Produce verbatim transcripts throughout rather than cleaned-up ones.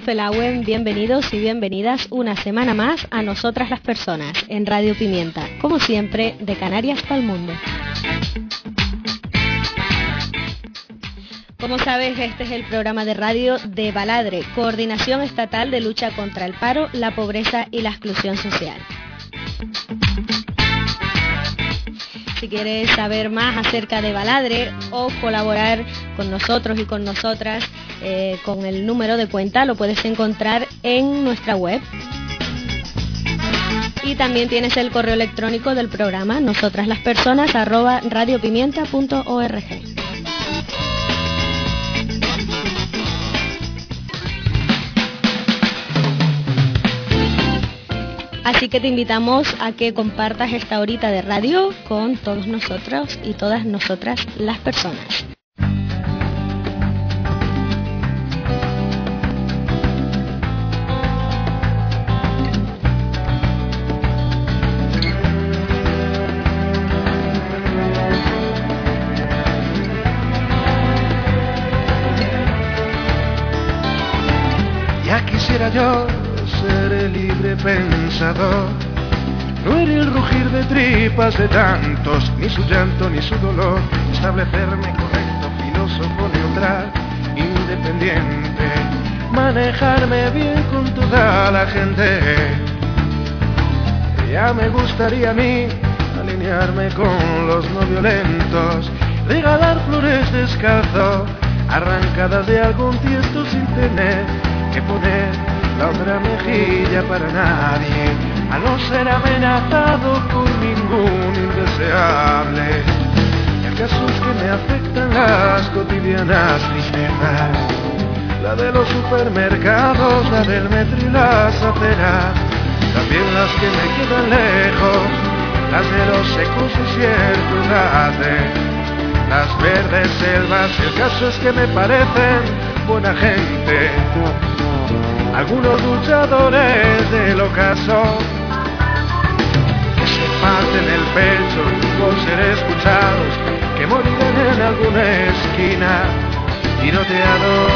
Felauen, bienvenidos y bienvenidas una semana más a Nosotras las Personas, en Radio Pimienta, como siempre, de Canarias para el mundo. Como sabes, este es el programa de radio de Baladre, Coordinación Estatal de Lucha contra el Paro, la Pobreza y la Exclusión Social. Si quieres saber más acerca de Baladre o colaborar con nosotros y con nosotras eh, con el número de cuenta, lo puedes encontrar en nuestra web. Y también tienes el correo electrónico del programa, nosotraslaspersonas arroba radiopimienta punto org. Así que te invitamos a que compartas esta horita de radio con todos nosotros y todas nosotras las personas. Ya quisiera yo ser el libre pensador, no herir el rugir de tripas de tantos, ni su llanto ni su dolor, establecerme correcto, filósofo neutral, independiente, manejarme bien con toda la gente. Ya me gustaría a mí alinearme con los no violentos, regalar flores descalzo, arrancadas de algún tiesto sin tener que poner la otra mejilla para nadie, a no ser amenazado por ningún indeseable. El caso es que me afectan las cotidianas tristezas, la de los supermercados, la del metro y las aceras, también las que me quedan lejos, las de los secos desiertos, las de las verdes selvas. El caso es que me parecen buena gente algunos luchadores del ocaso, que se parten el pecho por ser escuchados, que morirán en alguna esquina tiroteados.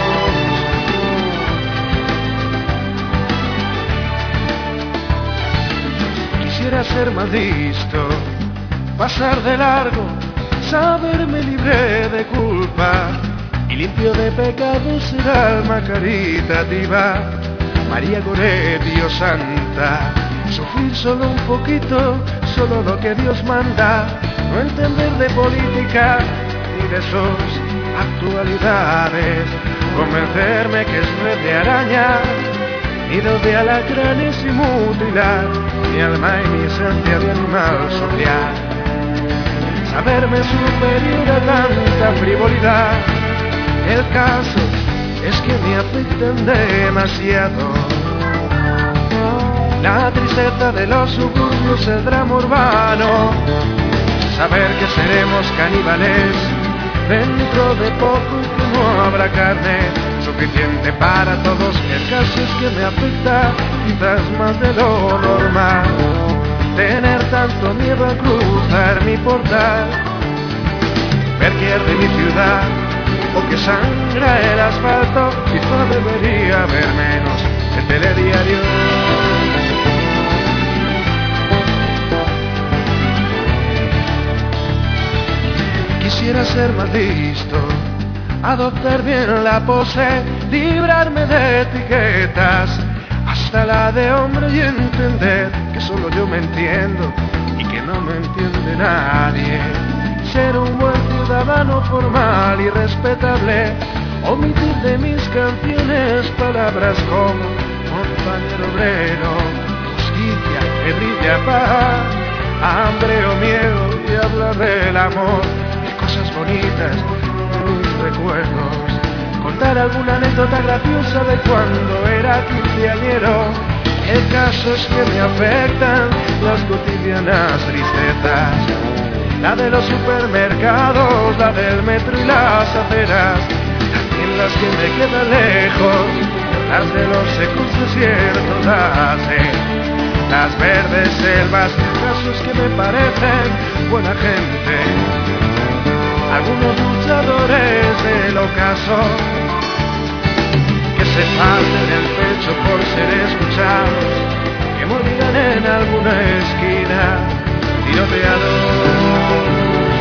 Quisiera ser más listo, pasar de largo, saberme libre de culpa y limpio de pecados, ser alma caritativa, María Goretti o Santa, sufrir solo un poquito, solo lo que Dios manda, no entender de política ni de sus actualidades, convencerme que es nuez de araña, nido de alacranes y mutilar, mi alma y mi esencia de animal social, saberme superior a tanta frivolidad. El caso es que me afectan demasiado la tristeza de los suburbios, el drama urbano, saber que seremos caníbales dentro de poco y que no habrá carne suficiente para todos. El caso es que me afecta quizás más de lo normal tener tanto miedo a cruzar mi portal, ver que arde mi ciudad o que sangra el asfalto, quizá debería haber menos el telediario. Quisiera ser más listo, adoptar bien la pose, librarme de etiquetas, hasta la de hombre, y entender que solo yo me entiendo y que no me entiende nadie. Ser un buen ciudadano formal y respetable, omitir de mis canciones palabras como compañero obrero, justicia, que brilla paz, hambre o miedo, y hablar del amor, de cosas bonitas, de mis recuerdos, contar alguna anécdota graciosa de cuando era quinceañero. El caso es que me afectan las cotidianas tristezas, la de los supermercados, la del metro y las aceras, también las que me quedan lejos, las de los secos desiertos, las de las verdes selvas. El caso es que me parecen buena gente algunos luchadores del ocaso, que se parten el pecho por ser escuchados, que morirán en alguna esquina, tiroteados.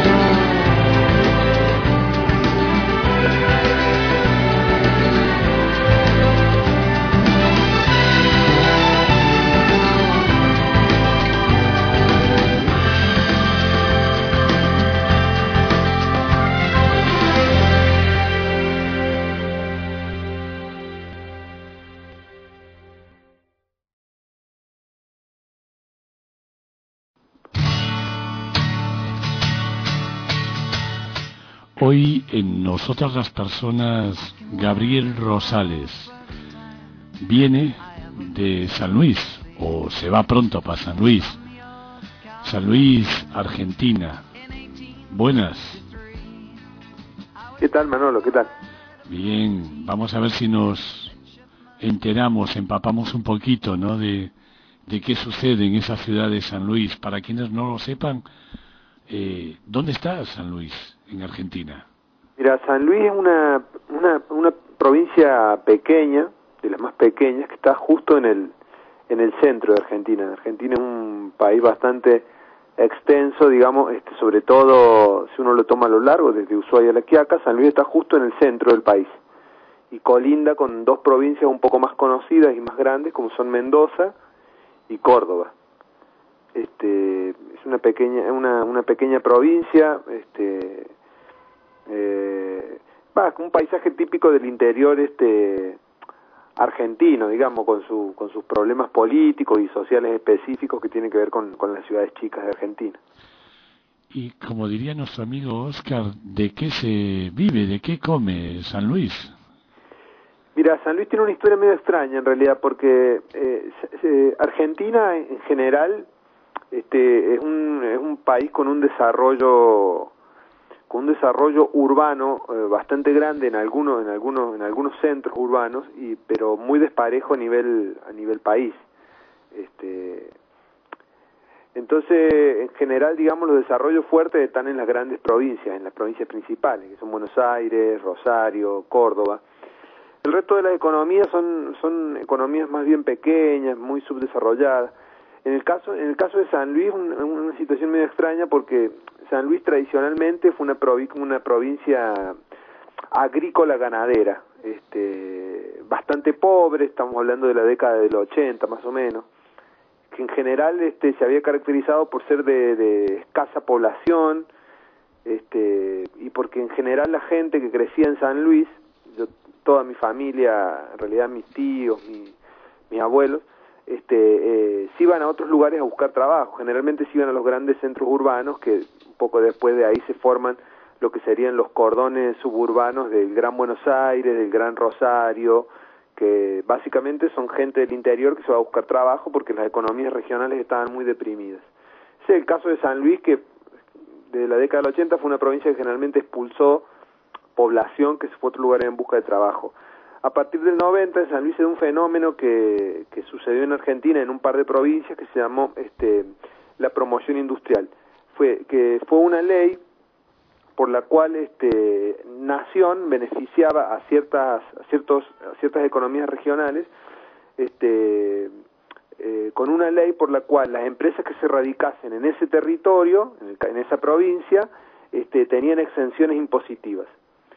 Hoy en Nosotras las Personas, Gabriel Rosales viene de San Luis, o se va pronto para San Luis. San Luis, Argentina. Buenas. ¿Qué tal, Manolo? ¿Qué tal? Bien, vamos a ver si nos enteramos, empapamos un poquito, ¿no?, de, de qué sucede en esa ciudad de San Luis. Para quienes no lo sepan, eh, ¿dónde está San Luis en Argentina? Mira, San Luis es una, una una provincia pequeña, de las más pequeñas, que está justo en el en el centro de Argentina. Argentina es un país bastante extenso, digamos, este, sobre todo si uno lo toma a lo largo, desde Ushuaia a La Quiaca. San Luis está justo en el centro del país y colinda con dos provincias un poco más conocidas y más grandes, como son Mendoza y Córdoba. Este, es una pequeña una una pequeña provincia, este eh, va, un paisaje típico del interior este argentino, digamos, con su con sus problemas políticos y sociales específicos que tienen que ver con, con las ciudades chicas de Argentina. Y como diría nuestro amigo Oscar, ¿de qué se vive, de qué come San Luis? Mira, San Luis tiene una historia medio extraña en realidad, porque eh, se, Argentina en general este es un es un país con un desarrollo con un desarrollo urbano eh, bastante grande en algunos en algunos en algunos centros urbanos, y pero muy desparejo a nivel a nivel país. Este entonces, en general, digamos, los desarrollos fuertes están en las grandes provincias, en las provincias principales, que son Buenos Aires, Rosario, Córdoba. El resto de las economías son son economías más bien pequeñas, muy subdesarrolladas. En el caso en el caso de San Luis, un, una situación medio extraña, porque San Luis tradicionalmente fue una provi una provincia agrícola ganadera, este bastante pobre. Estamos hablando de la década del ochenta más o menos, que en general este se había caracterizado por ser de, de escasa población, este y porque en general la gente que crecía en San Luis, yo, toda mi familia, en realidad mis tíos, mi, mis abuelos, este eh, se iban a otros lugares a buscar trabajo. Generalmente se iban a los grandes centros urbanos, que un poco después de ahí se forman lo que serían los cordones suburbanos del Gran Buenos Aires, del Gran Rosario, que básicamente son gente del interior que se va a buscar trabajo porque las economías regionales estaban muy deprimidas. Ese es el caso de San Luis, que de la década del ochenta fue una provincia que generalmente expulsó población que se fue a otro lugar en busca de trabajo. A partir del noventa, en San Luis se dio un fenómeno que, que sucedió en Argentina en un par de provincias, que se llamó este, la promoción industrial. Fue que fue una ley por la cual este, Nación beneficiaba a ciertas a ciertos a ciertas economías regionales, este, eh, con una ley por la cual las empresas que se radicasen en ese territorio, en, el, en esa provincia, este, tenían exenciones impositivas.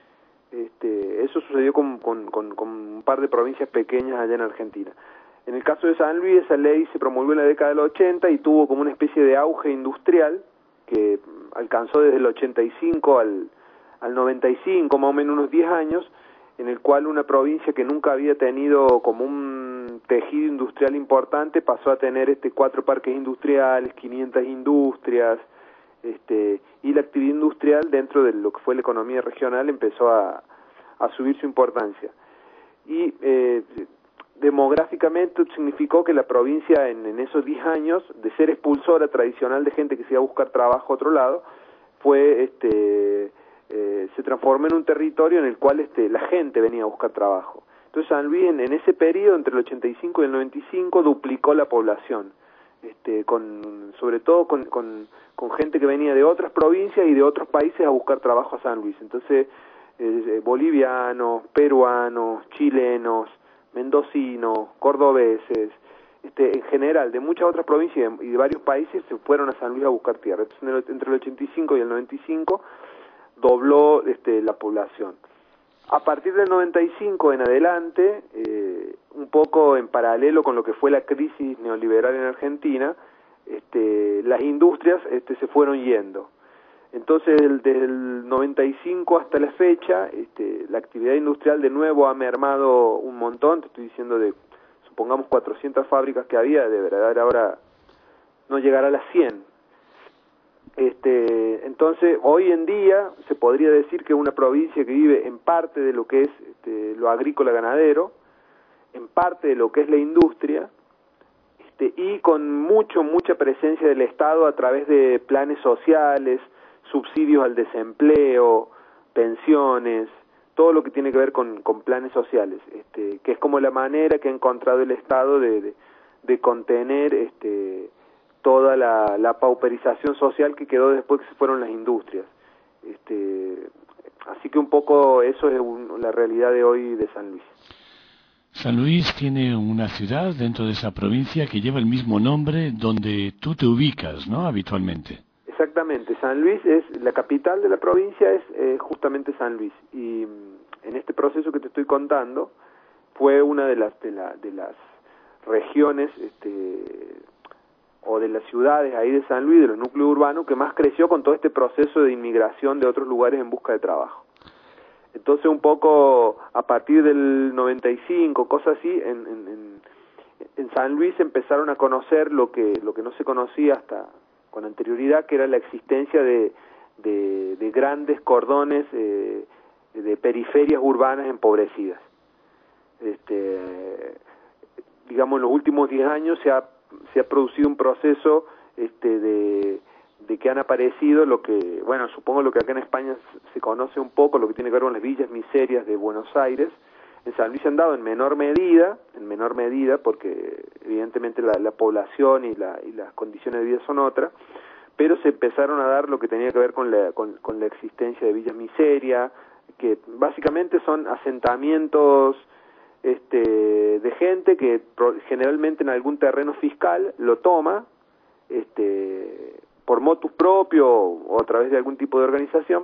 Este, eso sucedió con, con, con, con un par de provincias pequeñas allá en Argentina. En el caso de San Luis, esa ley se promulgó en la década del ochenta y tuvo como una especie de auge industrial que alcanzó desde el ochenta y cinco al, al noventa y cinco, más o menos unos diez años, en el cual una provincia que nunca había tenido como un tejido industrial importante pasó a tener este cuatro parques industriales, quinientas industrias, este y la actividad industrial dentro de lo que fue la economía regional empezó a, a subir su importancia. Y eh, demográficamente significó que la provincia en, en esos diez años, de ser expulsora tradicional de gente que se iba a buscar trabajo a otro lado, fue este eh, se transformó en un territorio en el cual este la gente venía a buscar trabajo. Entonces San Luis en, en ese periodo, entre el ochenta y cinco y el noventa y cinco, duplicó la población, este con sobre todo con, con, con gente que venía de otras provincias y de otros países a buscar trabajo a San Luis. Entonces eh, bolivianos, peruanos, chilenos, mendocinos, cordobeses, este, en general, de muchas otras provincias y de varios países se fueron a San Luis a buscar tierra. Entonces, entre el ochenta y cinco y el noventa y cinco dobló este, la población. A partir del noventa y cinco en adelante, eh, un poco en paralelo con lo que fue la crisis neoliberal en Argentina, este, las industrias este, se fueron yendo. Entonces, desde el noventa y cinco hasta la fecha, este, la actividad industrial de nuevo ha mermado un montón. Te estoy diciendo de, supongamos, cuatrocientas fábricas que había, de verdad ahora no llegará a las cien. Este, entonces, hoy en día se podría decir que es una provincia que vive en parte de lo que es este, lo agrícola ganadero, en parte de lo que es la industria, este, y con mucho, mucha presencia del Estado a través de planes sociales, subsidios al desempleo, pensiones, todo lo que tiene que ver con, con planes sociales, este, que es como la manera que ha encontrado el Estado de, de, de contener este, toda la, la pauperización social que quedó después que se fueron las industrias. Este, así que un poco eso es un, la realidad de hoy de San Luis. San Luis tiene una ciudad dentro de esa provincia que lleva el mismo nombre donde tú te ubicas, ¿no?, habitualmente. Exactamente, San Luis es, la capital de la provincia es eh, justamente San Luis, y en este proceso que te estoy contando fue una de las de, la, de las regiones este, o de las ciudades ahí de San Luis, de los núcleos urbanos, que más creció con todo este proceso de inmigración de otros lugares en busca de trabajo. Entonces, un poco a partir del noventa y cinco, cosas así, en, en, en, en San Luis empezaron a conocer lo que lo que no se conocía hasta con anterioridad, que era la existencia de, de, de grandes cordones eh, de periferias urbanas empobrecidas. Este, digamos, en los últimos diez años se ha, se ha producido un proceso este, de, de que han aparecido lo que, bueno, supongo lo que acá en España se conoce un poco, lo que tiene que ver con las villas miserias de Buenos Aires. En San Luis se han dado en menor medida, en menor medida, porque evidentemente la, la población y, la, y las condiciones de vida son otras, pero se empezaron a dar lo que tenía que ver con la, con, con la existencia de villas miseria, que básicamente son asentamientos este, de gente que pro, generalmente en algún terreno fiscal lo toma este, por motus propio o a través de algún tipo de organización,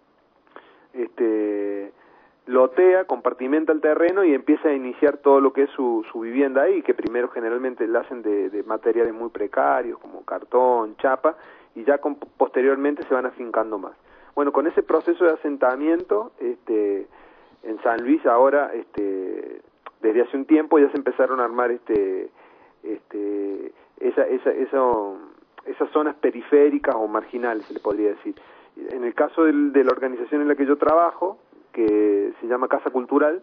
este lotea, compartimenta el terreno y empieza a iniciar todo lo que es su, su vivienda ahí, que primero generalmente la hacen de, de materiales muy precarios como cartón, chapa, y ya con, posteriormente se van afincando más. Bueno, con ese proceso de asentamiento, este, en San Luis ahora, este, desde hace un tiempo ya se empezaron a armar este, este, esa, esa, eso, esas zonas periféricas o marginales, se le podría decir. En el caso del, de la organización en la que yo trabajo, que se llama Casa Cultural,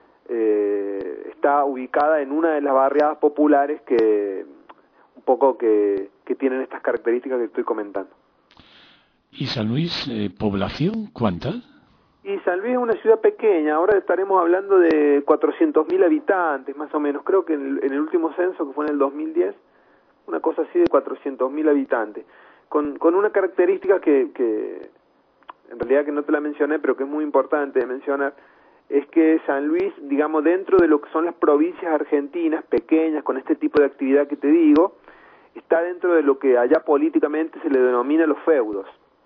eh, está ubicada en una de las barriadas populares que un poco que, que tienen estas características que estoy comentando. ¿Y San Luis, eh, población, cuánta? Y San Luis es una ciudad pequeña, ahora estaremos hablando de cuatrocientos mil habitantes, más o menos. Creo que en el, en el último censo, que fue en el dos mil diez, una cosa así de cuatrocientos mil habitantes, con, con una característica que... que en realidad que no te la mencioné, pero que es muy importante de mencionar, es que San Luis, digamos, dentro de lo que son las provincias argentinas pequeñas, con este tipo de actividad que te digo, está dentro de lo que allá políticamente se le denomina los feudos.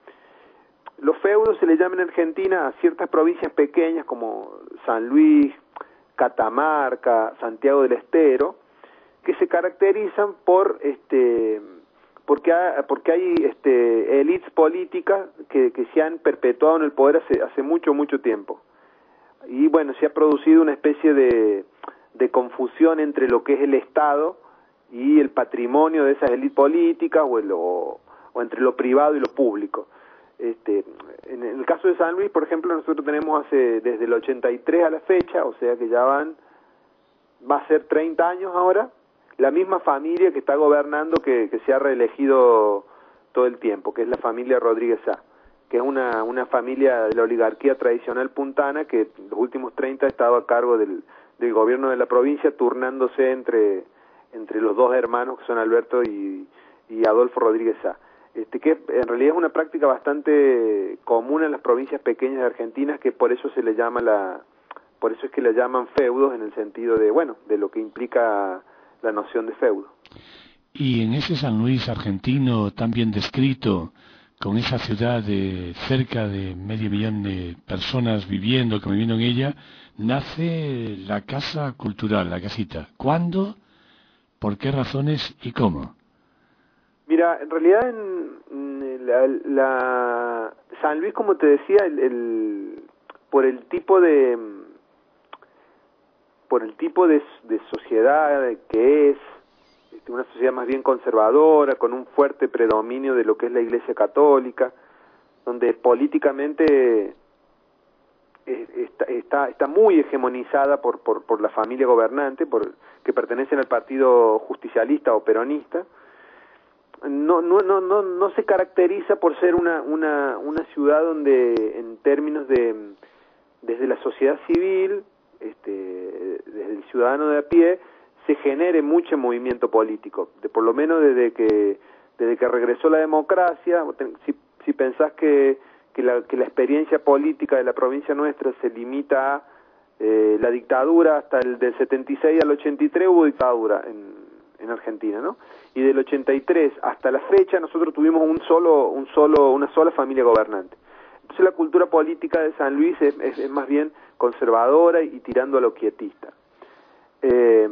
Los feudos se le llaman en Argentina a ciertas provincias pequeñas como San Luis, Catamarca, Santiago del Estero, que se caracterizan por este porque hay, porque hay este élites políticas que, que se han perpetuado en el poder hace, hace mucho, mucho tiempo. Y bueno, se ha producido una especie de, de confusión entre lo que es el Estado y el patrimonio de esas élites políticas, o, el, o, o entre lo privado y lo público. Este, en el caso de San Luis, por ejemplo, nosotros tenemos hace desde el ochenta y tres a la fecha, o sea que ya van, va a ser treinta años ahora, la misma familia que está gobernando, que, que se ha reelegido todo el tiempo, que es la familia Rodríguez Sá, que es una, una familia de la oligarquía tradicional puntana que los últimos treinta ha estado a cargo del, del gobierno de la provincia, turnándose entre, entre los dos hermanos que son Alberto y, y Adolfo Rodríguez Sá. Este, que en realidad es una práctica bastante común en las provincias pequeñas de Argentina, que por eso se le llama la por eso es que le llaman feudos en el sentido de, bueno, de lo que implica la noción de feudo. Y en ese San Luis argentino tan bien descrito, con esa ciudad de cerca de medio millón de personas viviendo, conviviendo en ella, nace la Casa Cultural, la casita. ¿Cuándo? ¿Por qué razones y cómo? Mira, en realidad en la, la San Luis, como te decía, el, el, por el tipo de por el tipo de, de sociedad que es, una sociedad más bien conservadora, con un fuerte predominio de lo que es la Iglesia Católica, donde políticamente está, está, está muy hegemonizada por, por, por la familia gobernante, por, que pertenecen al partido justicialista o peronista. No, no, no, no, no se caracteriza por ser una, una, una ciudad donde, en términos de, desde la sociedad civil, este, desde el ciudadano de a pie, se genere mucho movimiento político, de por lo menos desde que desde que regresó la democracia. Si, si pensás que, que, la, que la experiencia política de la provincia nuestra se limita a eh, la dictadura, hasta el del setenta y seis al ochenta y tres hubo dictadura en, en Argentina, ¿no? Y del ochenta y tres hasta la fecha nosotros tuvimos un solo, un solo, una sola familia gobernante. Entonces la cultura política de San Luis es, es, es más bien conservadora y tirando a lo quietista. Eh,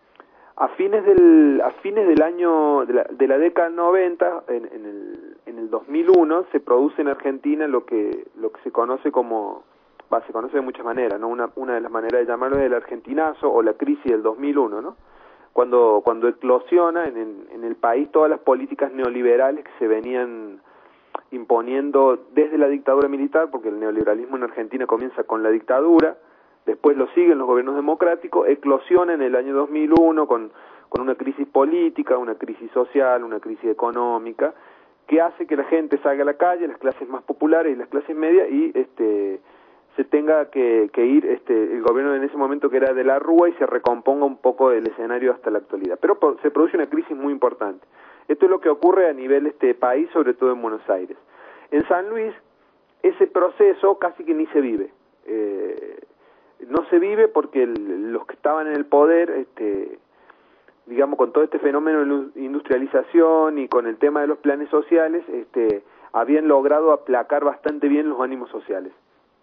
A fines del a fines del año de la, de la década noventa, en, en el en el dos mil uno se produce en Argentina lo que lo que se conoce como, va, se conoce de muchas maneras, ¿no? Una una de las maneras de llamarlo es el argentinazo o la crisis del dos mil uno, ¿no? Cuando cuando eclosiona en, en en el país todas las políticas neoliberales que se venían imponiendo desde la dictadura militar, porque el neoliberalismo en Argentina comienza con la dictadura. Después lo siguen los gobiernos democráticos, eclosiona en el año dos mil uno con, con una crisis política, una crisis social, una crisis económica, que hace que la gente salga a la calle, las clases más populares y las clases medias, y este se tenga que, que ir este el gobierno en ese momento, que era de la Rúa, y se recomponga un poco el escenario hasta la actualidad. Pero se produce una crisis muy importante. Esto es lo que ocurre a nivel este país, sobre todo en Buenos Aires. En San Luis, ese proceso casi que ni se vive. Eh, No se vive porque el, los que estaban en el poder, este, digamos, con todo este fenómeno de industrialización y con el tema de los planes sociales, este, habían logrado aplacar bastante bien los ánimos sociales.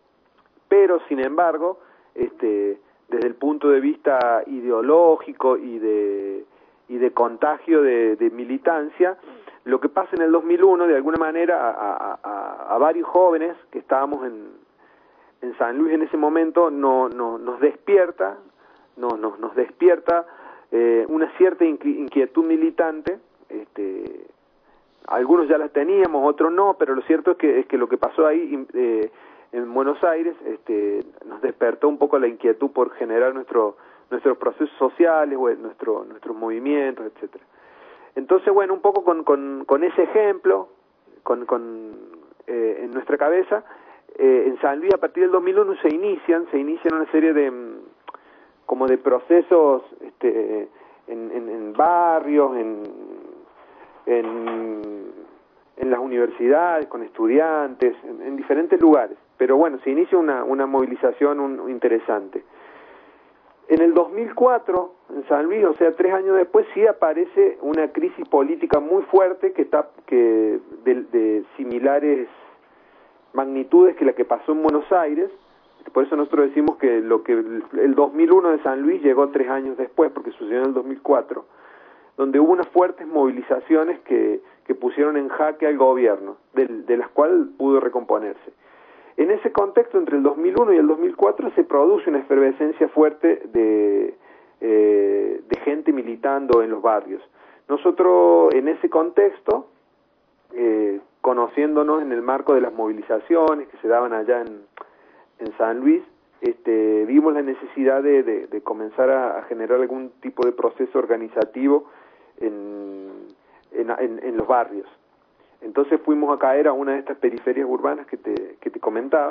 Pero, sin embargo, este, desde el punto de vista ideológico y de, y de contagio de, de militancia, lo que pasa en el dos mil uno, de alguna manera, a, a, a, a varios jóvenes que estábamos en en San Luis en ese momento, no, no, nos despierta, no, no, nos despierta eh, una cierta inquietud militante. Este, algunos ya las teníamos, otros no, pero lo cierto es que, es que lo que pasó ahí eh, en Buenos Aires este, nos despertó un poco la inquietud por generar nuestro, nuestros procesos sociales, nuestro, nuestros movimientos, etcétera. Entonces, bueno, un poco con, con, con ese ejemplo con, con, eh, en nuestra cabeza, Eh, en San Luis a partir del dos mil uno se inician, se inician una serie de como de procesos este, en, en, en barrios, en, en, en las universidades, con estudiantes, en, en diferentes lugares. Pero bueno, se inicia una, una movilización un, interesante. En el dos mil cuatro, en San Luis, o sea, tres años después, sí aparece una crisis política muy fuerte que está que de, de similares magnitudes que la que pasó en Buenos Aires. Por eso nosotros decimos que lo que el dos mil uno de San Luis llegó tres años después, porque sucedió en el dos mil cuatro, donde hubo unas fuertes movilizaciones que, que pusieron en jaque al gobierno, de, de las cuales pudo recomponerse. En ese contexto, entre el dos mil uno y el dos mil cuatro, se produce una efervescencia fuerte de, eh, de gente militando en los barrios. Nosotros, en ese contexto, eh, conociéndonos en el marco de las movilizaciones que se daban allá en, en San Luis, este, vimos la necesidad de, de, de comenzar a, a generar algún tipo de proceso organizativo en, en, en, en los barrios. Entonces fuimos a caer a una de estas periferias urbanas que te, que te comentaba,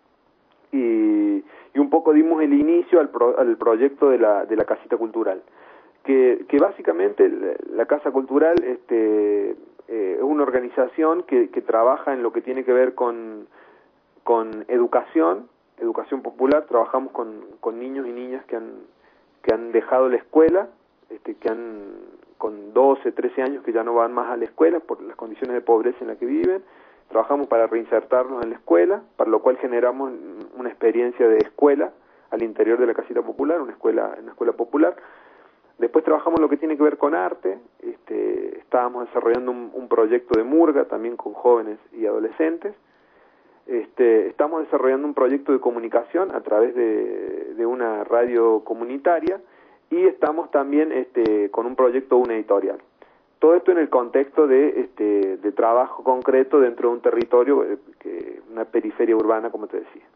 y, y un poco dimos el inicio al, pro, al proyecto de la, de la Casita Cultural, que, que básicamente la, la Casa Cultural este, eh, es una organización que, que trabaja en lo que tiene que ver con, con educación, educación popular, trabajamos con, con niños y niñas que han, que han dejado la escuela, este, que han con doce, trece años que ya no van más a la escuela por las condiciones de pobreza en las que viven. Trabajamos para reinsertarnos en la escuela, para lo cual generamos una experiencia de escuela al interior de la casita popular, una escuela, una escuela popular. Después trabajamos lo que tiene que ver con arte, este, estábamos desarrollando un, un proyecto de murga también con jóvenes y adolescentes. Este, estamos desarrollando un proyecto de comunicación a través de, de una radio comunitaria y estamos también este, con un proyecto, una editorial. Todo esto en el contexto de, este, de trabajo concreto dentro de un territorio, eh, que, una periferia urbana, como te decía.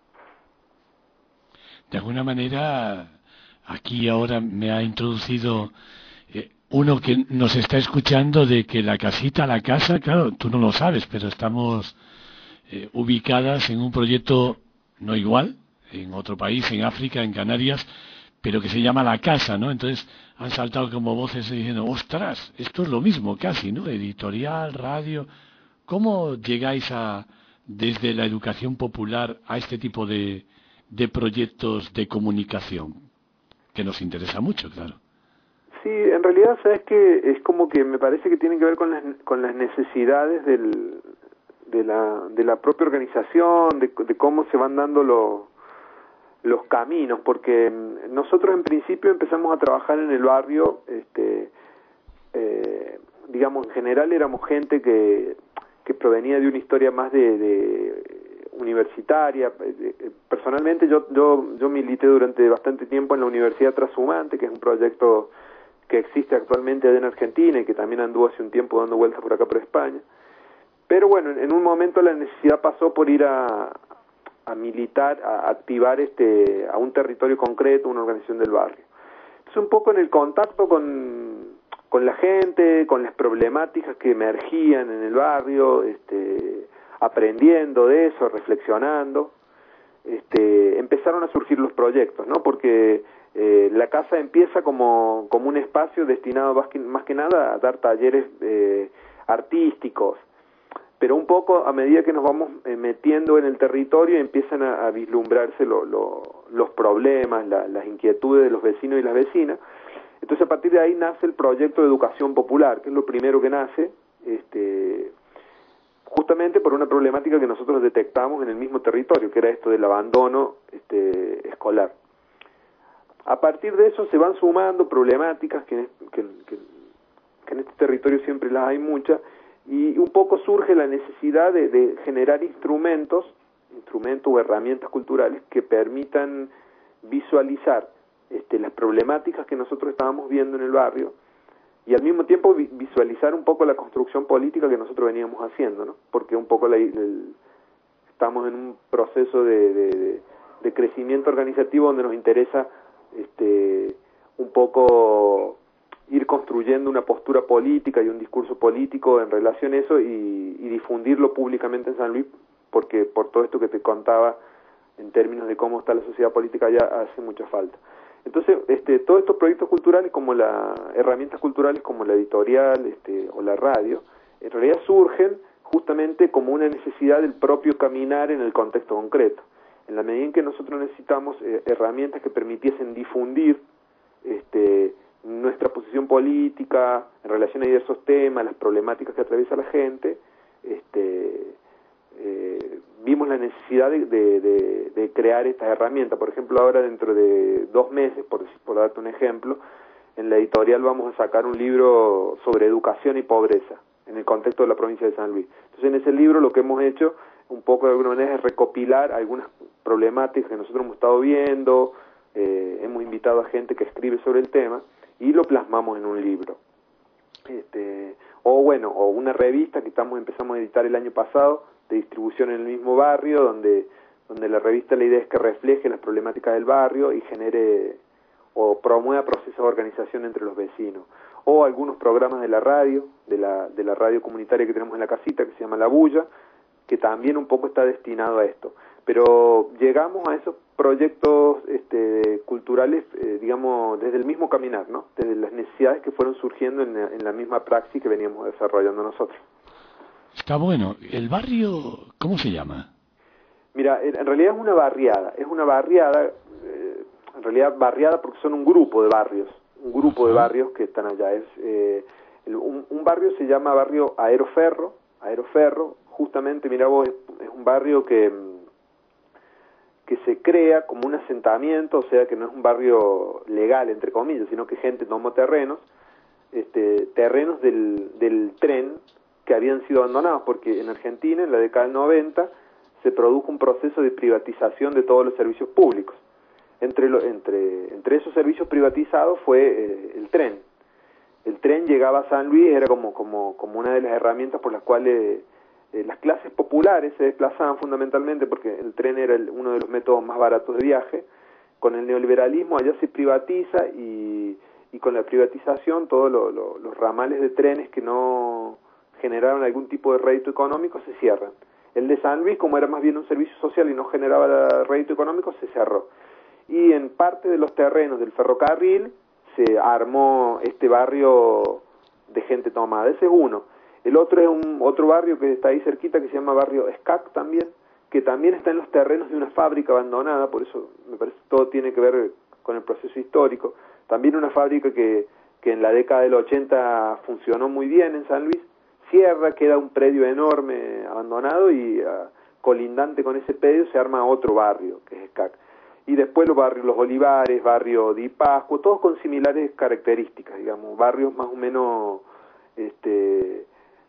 De alguna manera, aquí ahora me ha introducido eh, uno que nos está escuchando de que la casita, la casa, claro, tú no lo sabes, pero estamos eh, ubicadas en un proyecto no igual, en otro país, en África, en Canarias, pero que se llama La Casa, ¿no? Entonces han saltado como voces diciendo, ostras, esto es lo mismo casi, ¿no? Editorial, radio. ¿Cómo llegáis a, desde la educación popular a este tipo de, de proyectos de comunicación? Que nos interesa mucho, claro. Sí, en realidad, sabes que es como que me parece que tiene que ver con las, con las necesidades del, de, la, de la propia organización, de, de cómo se van dando los... los caminos, porque nosotros en principio empezamos a trabajar en el barrio, este, eh, digamos, en general éramos gente que, que provenía de una historia más de, de universitaria. Personalmente yo, yo, yo milité durante bastante tiempo en la Universidad Trashumante, que es un proyecto que existe actualmente allá en Argentina y que también anduvo hace un tiempo dando vueltas por acá por España. Pero bueno, en un momento la necesidad pasó por ir a a militar, a activar este a un territorio concreto, una organización del barrio. Entonces un poco en el contacto con, con la gente, con las problemáticas que emergían en el barrio, este, aprendiendo de eso, reflexionando, este, empezaron a surgir los proyectos, ¿no? Porque eh, la casa empieza como, como un espacio destinado más que, más que nada a dar talleres eh, artísticos, pero un poco a medida que nos vamos eh, metiendo en el territorio empiezan a, a vislumbrarse lo, lo, los problemas, la, las inquietudes de los vecinos y las vecinas. Entonces a partir de ahí nace el proyecto de educación popular, que es lo primero que nace, este, justamente por una problemática que nosotros detectamos en el mismo territorio, que era esto del abandono este, escolar. A partir de eso se van sumando problemáticas, que, que, que, que en este territorio siempre las hay muchas, y un poco surge la necesidad de, de generar instrumentos, instrumentos o herramientas culturales que permitan visualizar este, las problemáticas que nosotros estábamos viendo en el barrio y al mismo tiempo vi visualizar un poco la construcción política que nosotros veníamos haciendo, ¿no? Porque un poco la, el, estamos en un proceso de, de, de, de crecimiento organizativo donde nos interesa este, un poco ir construyendo una postura política y un discurso político en relación a eso y, y difundirlo públicamente en San Luis, porque por todo esto que te contaba en términos de cómo está la sociedad política ya hace mucha falta. Entonces, este, todos estos proyectos culturales, como las herramientas culturales como la editorial este, o la radio, en realidad surgen justamente como una necesidad del propio caminar en el contexto concreto. En la medida en que nosotros necesitamos eh, herramientas que permitiesen difundir este, nuestra posición política en relación a diversos temas, las problemáticas que atraviesa la gente, este, eh, vimos la necesidad de, de, de, de crear estas herramientas. Por ejemplo, ahora dentro de dos meses, por, por darte un ejemplo, en la editorial vamos a sacar un libro sobre educación y pobreza en el contexto de la provincia de San Luis. Entonces en ese libro lo que hemos hecho un poco de alguna manera es recopilar algunas problemáticas que nosotros hemos estado viendo, eh, hemos invitado a gente que escribe sobre el tema y lo plasmamos en un libro. Este, o bueno, o una revista que estamos empezamos a editar el año pasado, de distribución en el mismo barrio, donde, donde la revista la idea es que refleje las problemáticas del barrio y genere o promueva procesos de organización entre los vecinos. O algunos programas de la radio, de la, de la radio comunitaria que tenemos en la casita, que se llama La Bulla, que también un poco está destinado a esto. Pero llegamos a esos proyectos este, culturales, eh, digamos, desde el mismo caminar, ¿no? Desde las necesidades que fueron surgiendo en la, en la misma praxis que veníamos desarrollando nosotros. Está bueno. ¿El barrio cómo se llama? Mira, en realidad es una barriada, es una barriada, eh, en realidad barriada porque son un grupo de barrios, un grupo de barrios que están allá. Es eh, el, un, un barrio se llama barrio Aeroferro, Aeroferro, justamente, mira vos, es, es un barrio que, que se crea como un asentamiento, o sea que no es un barrio legal, entre comillas, sino que gente tomó terrenos, este, terrenos del, del tren que habían sido abandonados, porque en Argentina, en la década del noventa, se produjo un proceso de privatización de todos los servicios públicos. Entre, lo, entre, entre esos servicios privatizados fue eh, el tren. El tren llegaba a San Luis, era como, como, como una de las herramientas por las cuales eh, las clases populares se desplazaban fundamentalmente, porque el tren era el, uno de los métodos más baratos de viaje. Con el neoliberalismo allá se privatiza y, y con la privatización todos lo, lo, los ramales de trenes que no generaron algún tipo de rédito económico se cierran. El de San Luis, como era más bien un servicio social y no generaba rédito económico, se cerró. Y en parte de los terrenos del ferrocarril se armó este barrio de gente tomada. Ese es uno. El otro es un otro barrio que está ahí cerquita, que se llama barrio Escac también, que también está en los terrenos de una fábrica abandonada, por eso me parece que todo tiene que ver con el proceso histórico. También una fábrica que, que en la década del ochenta funcionó muy bien en San Luis. Cierra, queda un predio enorme abandonado y uh, colindante con ese predio se arma otro barrio, que es Escac. Y después los barrios Los Olivares, barrio Di Pascua, todos con similares características, digamos, barrios más o menos este,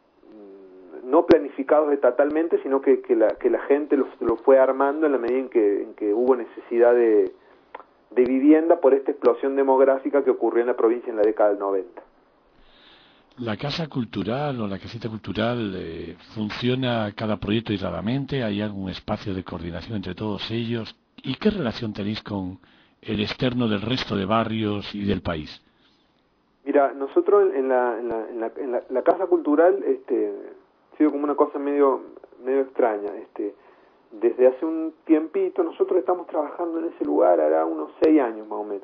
no planificados estatalmente, sino que, que, la, que la gente lo, lo fue armando en la medida en que, en que hubo necesidad de, de vivienda por esta explosión demográfica que ocurrió en la provincia en la década del noventa. ¿La Casa Cultural o la Casita Cultural eh, funciona cada proyecto aisladamente? ¿Hay algún espacio de coordinación entre todos ellos? ¿Y qué relación tenéis con el externo del resto de barrios y del país? Mira, nosotros en la, en la, en la, en la, la Casa Cultural este, ha sido como una cosa medio, medio extraña. Este, desde hace un tiempito nosotros estamos trabajando en ese lugar, hará unos seis años más o menos.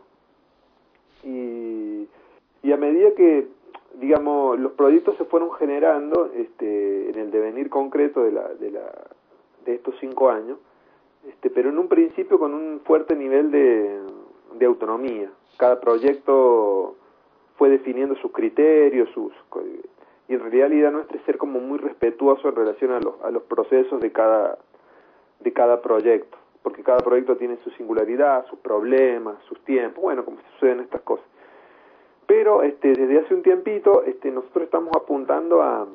Y, y a medida que, digamos, los proyectos se fueron generando este, en el devenir concreto de, la, de, la, de estos cinco años, este, pero en un principio con un fuerte nivel de, de autonomía. Cada proyecto fue definiendo sus criterios, sus y en realidad la idea nuestra es ser como muy respetuoso en relación a los, a los procesos de cada, de cada proyecto, porque cada proyecto tiene su singularidad, sus problemas, sus tiempos, bueno, como suceden estas cosas. Pero este, desde hace un tiempito este, nosotros estamos apuntando a,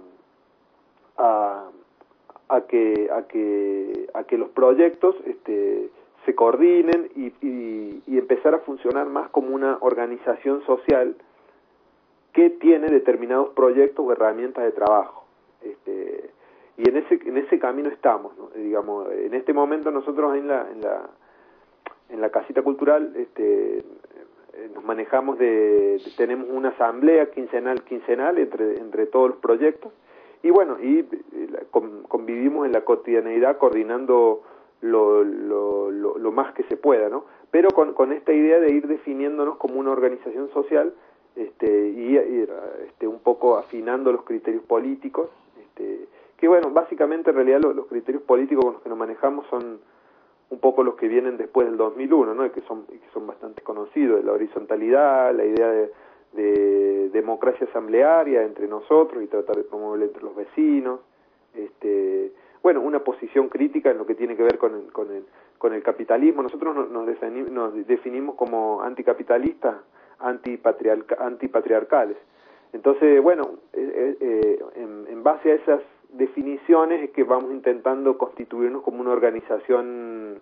a, a, que, a, que, a que los proyectos este, se coordinen y, y, y empezar a funcionar más como una organización social que tiene determinados proyectos o herramientas de trabajo. Este, y en ese, en ese camino estamos, ¿no? Digamos, en este momento nosotros en la, en la, en la Casita Cultural este, nos manejamos de, de, tenemos una asamblea quincenal quincenal entre entre todos los proyectos y bueno y eh, con, convivimos en la cotidianeidad coordinando lo, lo, lo, lo más que se pueda, ¿no? Pero con, con esta idea de ir definiéndonos como una organización social este, y ir este, un poco afinando los criterios políticos, este, que bueno, básicamente en realidad los, los criterios políticos con los que nos manejamos son un poco los que vienen después del dos mil uno, ¿no? Y que son, que son bastante conocidos, la horizontalidad, la idea de, de democracia asamblearia entre nosotros y tratar de promoverla entre los vecinos, este, bueno, una posición crítica en lo que tiene que ver con el, con el, con el capitalismo. Nosotros nos, nos, definimos, nos definimos como anticapitalistas, antipatriarca, antipatriarcales. Entonces, bueno, eh, eh, en, en base a esas definiciones es que vamos intentando constituirnos como una organización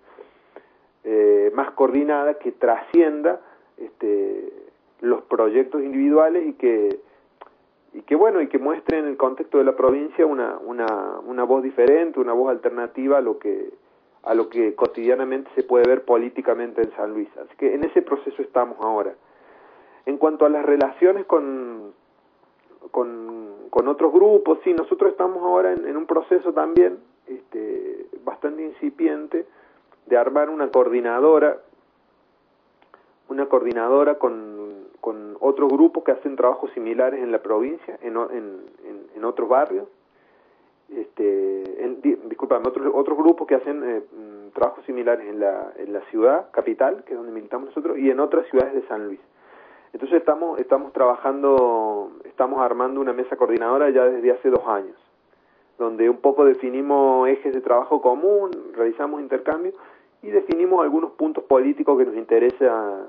eh, más coordinada que trascienda este, los proyectos individuales y que y que bueno y que muestre en el contexto de la provincia una una una voz diferente, una voz alternativa a lo que a lo que cotidianamente se puede ver políticamente en San Luis. Así que en ese proceso estamos ahora. En cuanto a las relaciones con Con, con otros grupos, sí, nosotros estamos ahora en, en un proceso también este, bastante incipiente de armar una coordinadora, una coordinadora con, con otros grupos que hacen trabajos similares en la provincia, en, en, en, en otros barrios, este, en, di, disculpame, otros otros grupos que hacen eh, trabajos similares en la en la ciudad capital, que es donde militamos nosotros, y en otras ciudades de San Luis. Entonces estamos estamos trabajando, estamos armando una mesa coordinadora ya desde hace dos años, donde un poco definimos ejes de trabajo común, realizamos intercambios y definimos algunos puntos políticos que nos interesa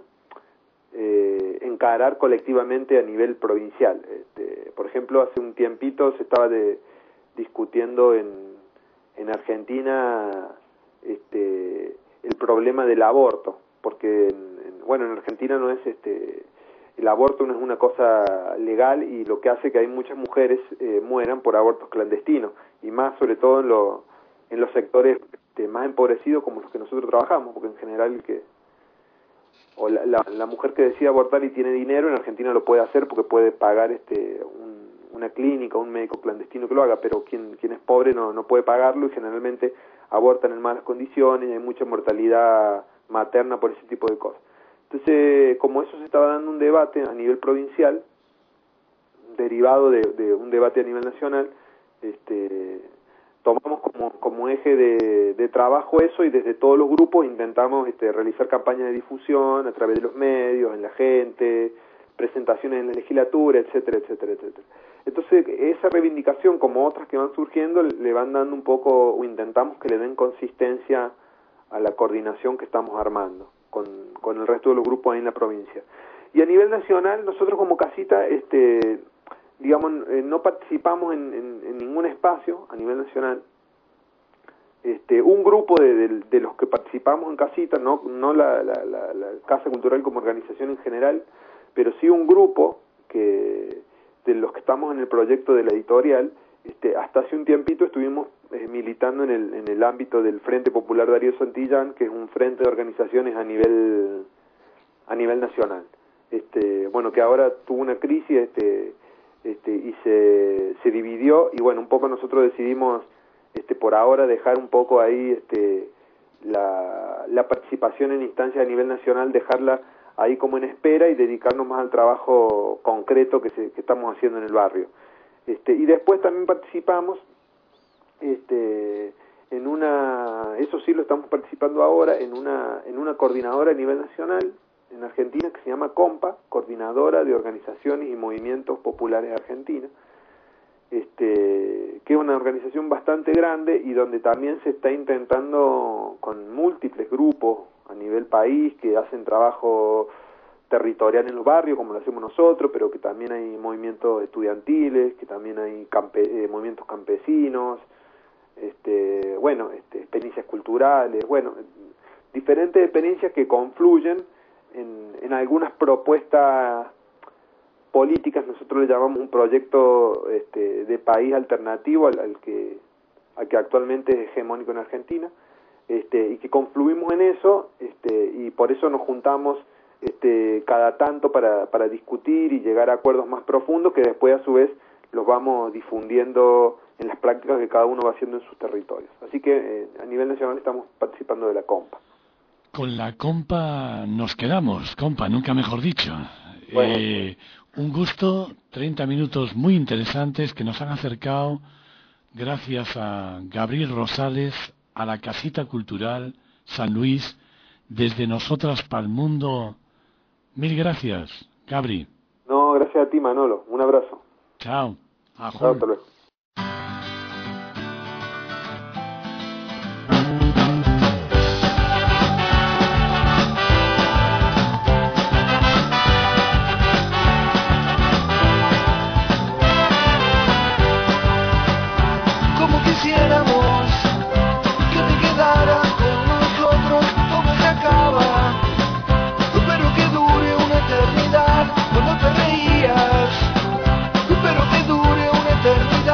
eh, encarar colectivamente a nivel provincial. Este, por ejemplo, hace un tiempito se estaba de, discutiendo en, en Argentina este, el problema del aborto, porque en, en, bueno, en Argentina no es este el aborto no es una cosa legal y lo que hace que hay muchas mujeres eh, mueran por abortos clandestinos, y más sobre todo en, lo, en los sectores este, más empobrecidos como los que nosotros trabajamos, porque en general el que o la, la, la mujer que decide abortar y tiene dinero en Argentina lo puede hacer porque puede pagar este un, una clínica, un médico clandestino que lo haga, pero quien, quien es pobre no, no puede pagarlo y generalmente abortan en malas condiciones y hay mucha mortalidad materna por ese tipo de cosas. Entonces, como eso se estaba dando un debate a nivel provincial, derivado de, de un debate a nivel nacional, este, tomamos como, como eje de, de trabajo eso y desde todos los grupos intentamos este, realizar campañas de difusión a través de los medios, en la gente, presentaciones en la legislatura, etcétera, etcétera, etcétera. Entonces, esa reivindicación, como otras que van surgiendo, le van dando un poco, o intentamos que le den consistencia a la coordinación que estamos armando con, con el resto de los grupos ahí en la provincia. Y a nivel nacional, nosotros como casita, este, digamos, eh, no participamos en, en, en ningún espacio a nivel nacional. Este, un grupo de, de, de los que participamos en casita, no, no la, la, la, la Casa Cultural como organización en general, pero sí un grupo que de los que estamos en el proyecto de la editorial, este, hasta hace un tiempito estuvimos eh, militando en el, en el ámbito del Frente Popular Darío Santillán, que es un frente de organizaciones a nivel a nivel nacional. Este, bueno, que ahora tuvo una crisis este, este, y se, se dividió, y bueno, un poco nosotros decidimos este, por ahora dejar un poco ahí este, la, la participación en instancias a nivel nacional, dejarla ahí como en espera y dedicarnos más al trabajo concreto que, se, que estamos haciendo en el barrio. Este, y después también participamos este, en una, eso sí lo estamos participando ahora, en una, en una coordinadora a nivel nacional en Argentina que se llama COMPA, Coordinadora de Organizaciones y Movimientos Populares Argentina, este, que es una organización bastante grande y donde también se está intentando con múltiples grupos a nivel país que hacen trabajo territorial en los barrios como lo hacemos nosotros, pero que también hay movimientos estudiantiles, que también hay campe eh, movimientos campesinos, este, bueno, este, experiencias culturales, bueno, diferentes experiencias que confluyen en, en algunas propuestas políticas. Nosotros le llamamos un proyecto este, de país alternativo al, al que al que actualmente es hegemónico en Argentina, este, y que confluimos en eso, este, y por eso nos juntamos este, cada tanto para, para discutir y llegar a acuerdos más profundos que después a su vez los vamos difundiendo en las prácticas que cada uno va haciendo en sus territorios. Así que eh, a nivel nacional estamos participando de la COMPA. Con la COMPA nos quedamos, COMPA, nunca mejor dicho. Bueno. Eh, un gusto, treinta minutos muy interesantes que nos han acercado gracias a Gabriel Rosales, a la Casita Cultural San Luis, desde nosotras para el mundo. Mil gracias, Gabri. No, gracias a ti, Manolo. Un abrazo. Chao. Chao, hasta luego. Como quisiéramos que te quedara con nosotros, todo se acaba, pero que dure una eternidad cuando te reías, pero que dure una eternidad.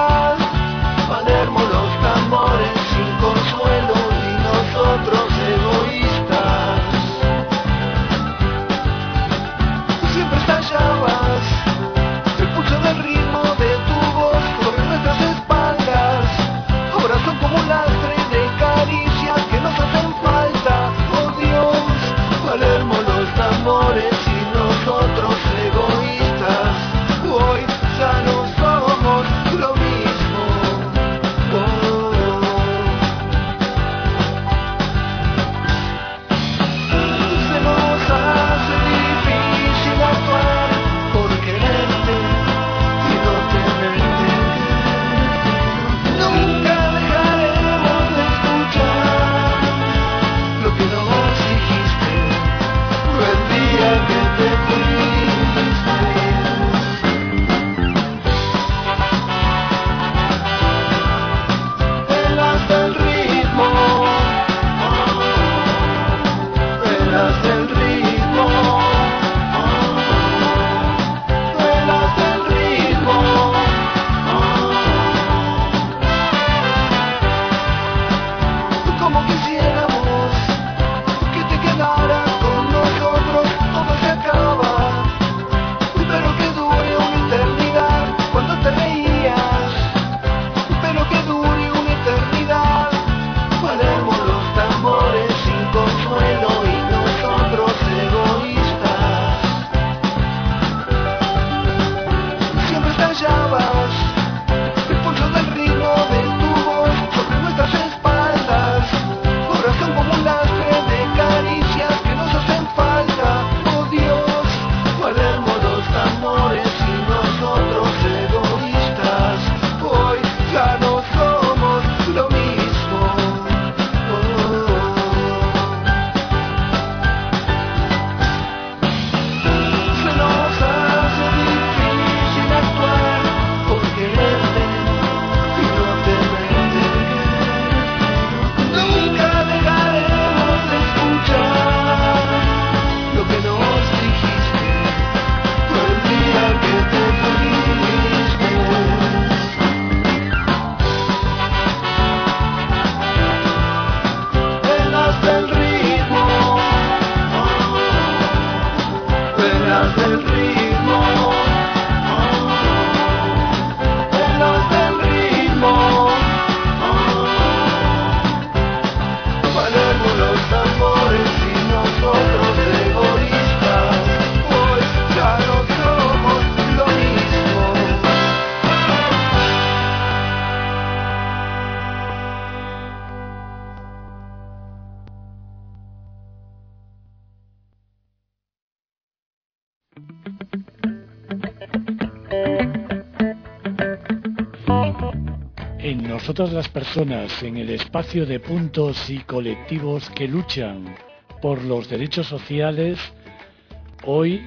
En nosotros las personas, en el espacio de puntos y colectivos que luchan por los derechos sociales, hoy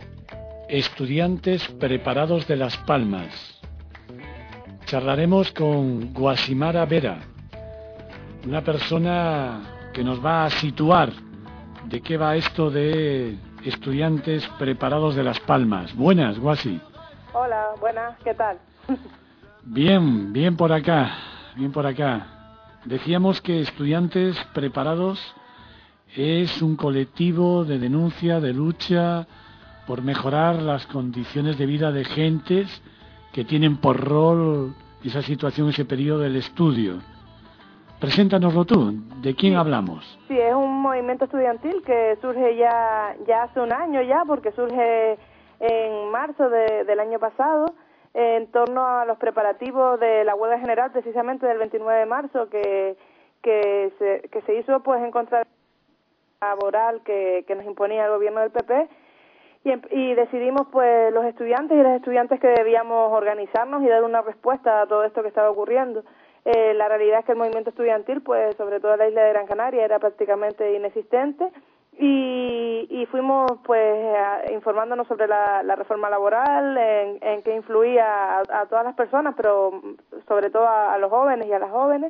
estudiantes preparados de Las Palmas. Charlaremos con Guasimara Vera, una persona que nos va a situar de qué va esto de estudiantes preparados de Las Palmas. Buenas, Guasi. Hola, buenas, ¿qué tal? Bien, bien por acá, bien por acá. Decíamos que Estudiantes Preparados es un colectivo de denuncia, de lucha por mejorar las condiciones de vida de gentes que tienen por rol esa situación, ese periodo del estudio. Preséntanoslo tú, ¿de quién sí, hablamos? Sí, es un movimiento estudiantil que surge ya, ya hace un año ya, porque surge en marzo de, del año pasado, en torno a los preparativos de la huelga general, precisamente del veintinueve de marzo, que, que, se, que se hizo pues en contra de la laboral que, que nos imponía el gobierno del P P, y, y decidimos pues los estudiantes y las estudiantes que debíamos organizarnos y dar una respuesta a todo esto que estaba ocurriendo. Eh, la realidad es que el movimiento estudiantil, pues sobre todo en la isla de Gran Canaria, era prácticamente inexistente, y, y fuimos pues a, informándonos sobre la, la reforma laboral, en, en qué influía a, a todas las personas, pero sobre todo a, a los jóvenes y a las jóvenes,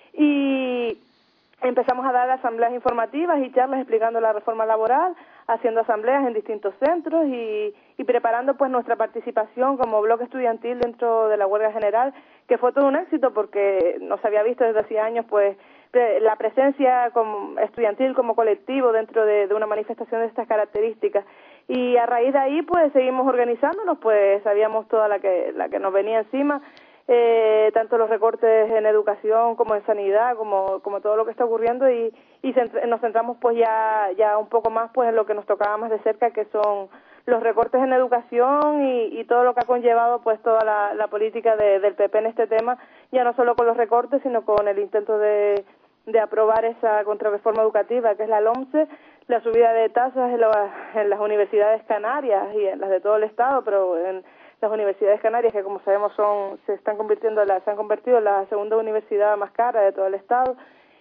y empezamos a dar asambleas informativas y charlas explicando la reforma laboral, haciendo asambleas en distintos centros y, y preparando pues nuestra participación como bloque estudiantil dentro de la huelga general, que fue todo un éxito porque no se había visto desde hacía años pues la presencia como estudiantil como colectivo dentro de, de una manifestación de estas características. Y a raíz de ahí pues seguimos organizándonos, pues sabíamos toda la que la que nos venía encima, eh, tanto los recortes en educación como en sanidad, como como todo lo que está ocurriendo, y, y nos centramos pues ya ya un poco más pues en lo que nos tocaba más de cerca, que son los recortes en educación y, y todo lo que ha conllevado pues toda la, la política de, del P P en este tema, ya no solo con los recortes, sino con el intento de, de aprobar esa contrarreforma educativa, que es la LOMCE, la subida de tasas en, la, en las universidades canarias y en las de todo el Estado, pero en las universidades canarias, que como sabemos son se están convirtiendo en la, se han convertido en la segunda universidad más cara de todo el Estado,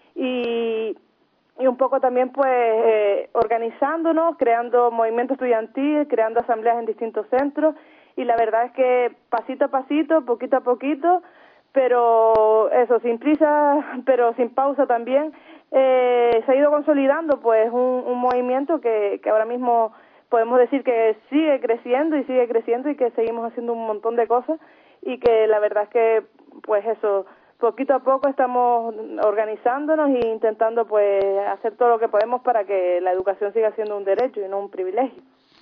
y y un poco también pues eh, organizándonos, creando movimiento estudiantil, creando asambleas en distintos centros, y la verdad es que pasito a pasito, poquito a poquito, pero eso, sin prisa, pero sin pausa también, eh, se ha ido consolidando pues un, un movimiento que, que ahora mismo podemos decir que sigue creciendo y sigue creciendo y que seguimos haciendo un montón de cosas, y que la verdad es que pues eso, poquito a poco estamos organizándonos e intentando pues hacer todo lo que podemos para que la educación siga siendo un derecho y no un privilegio.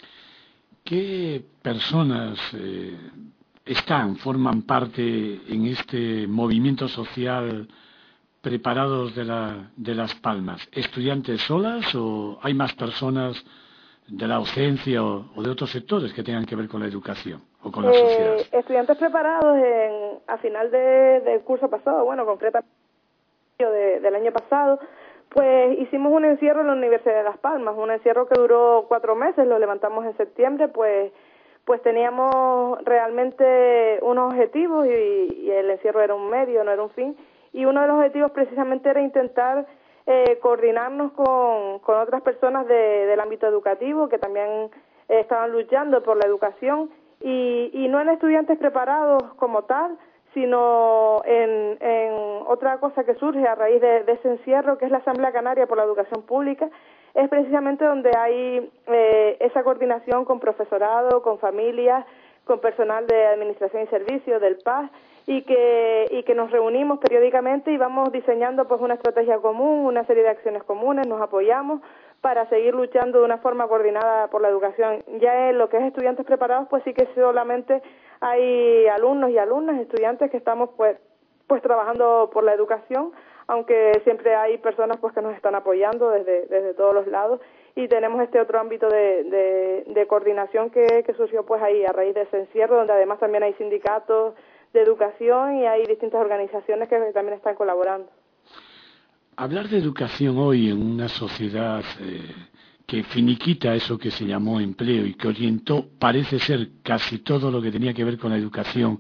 ¿Qué personas eh, están, forman parte en este movimiento social preparados de, la, de Las Palmas? ¿Estudiantes solas o hay más personas de la docencia o, o de otros sectores que tengan que ver con la educación o con la eh, sociedad? Estudiantes preparados en, a final de, del curso pasado, bueno, concretamente de, del año pasado, pues hicimos un encierro en la Universidad de Las Palmas, un encierro que duró cuatro meses, lo levantamos en septiembre, pues pues teníamos realmente unos objetivos y, y el encierro era un medio, no era un fin, y uno de los objetivos precisamente era intentar eh, coordinarnos con, con otras personas de, del ámbito educativo que también eh, estaban luchando por la educación, y, y no en estudiantes preparados como tal, sino en, en otra cosa que surge a raíz de, de ese encierro, que es la Asamblea Canaria por la Educación Pública. Es precisamente donde hay eh, esa coordinación con profesorado, con familias, con personal de Administración y Servicios, del P A S, y que, y que nos reunimos periódicamente y vamos diseñando pues una estrategia común, una serie de acciones comunes, nos apoyamos para seguir luchando de una forma coordinada por la educación. Ya en lo que es estudiantes preparados, pues sí que solamente hay alumnos y alumnas, estudiantes que estamos pues pues trabajando por la educación, aunque siempre hay personas pues que nos están apoyando desde desde todos los lados, y tenemos este otro ámbito de, de, de coordinación que, que surgió pues ahí a raíz de ese encierro, donde además también hay sindicatos de educación y hay distintas organizaciones que también están colaborando. Hablar de educación hoy en una sociedad eh, que finiquita eso que se llamó empleo y que orientó, parece ser, casi todo lo que tenía que ver con la educación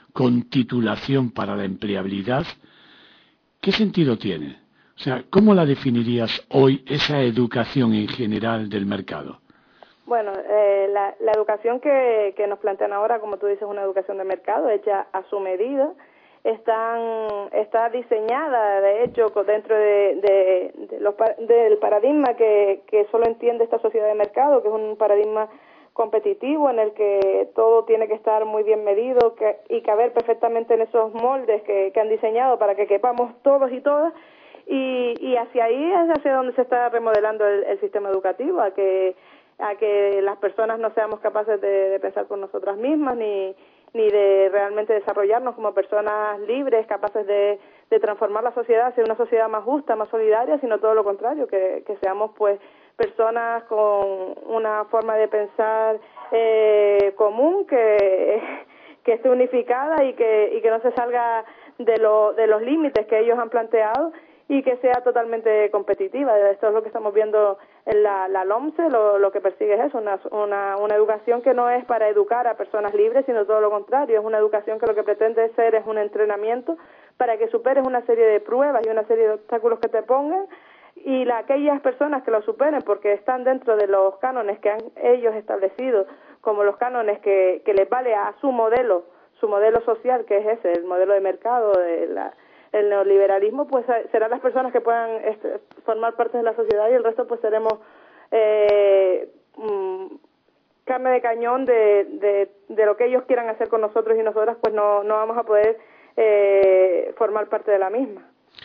con titulación para la empleabilidad, ¿qué sentido tiene? O sea, ¿cómo la definirías hoy esa educación en general del mercado? Bueno, eh, la, la educación que, que nos plantean ahora, como tú dices, es una educación de mercado hecha a su medida. Están, está diseñada, de hecho, dentro de, de, de los, del paradigma que, que solo entiende esta sociedad de mercado, que es un paradigma competitivo en el que todo tiene que estar muy bien medido que, y caber perfectamente en esos moldes que, que han diseñado para que quepamos todos y todas. Y, y hacia ahí es hacia donde se está remodelando el, el sistema educativo, a que a que las personas no seamos capaces de, de pensar por nosotras mismas ni ni de realmente desarrollarnos como personas libres, capaces de, de transformar la sociedad hacia una sociedad más justa, más solidaria, sino todo lo contrario, que, que seamos pues personas con una forma de pensar eh, común, que, que esté unificada y que, y que no se salga de, lo, de los límites que ellos han planteado y que sea totalmente competitiva. Esto es lo que estamos viendo en la, la LOMCE, lo, lo que persigue es eso, una, una, una educación que no es para educar a personas libres, sino todo lo contrario, es una educación que lo que pretende ser es un entrenamiento para que superes una serie de pruebas y una serie de obstáculos que te pongan, y la, aquellas personas que lo superen porque están dentro de los cánones que han ellos establecido, como los cánones que, que les vale a su modelo, su modelo social, que es ese, el modelo de mercado, de la el neoliberalismo, pues serán las personas que puedan este, formar parte de la sociedad, y el resto pues seremos eh, mm, carne de cañón de, de, de lo que ellos quieran hacer con nosotros, y nosotras pues no, no vamos a poder eh, formar parte de la misma.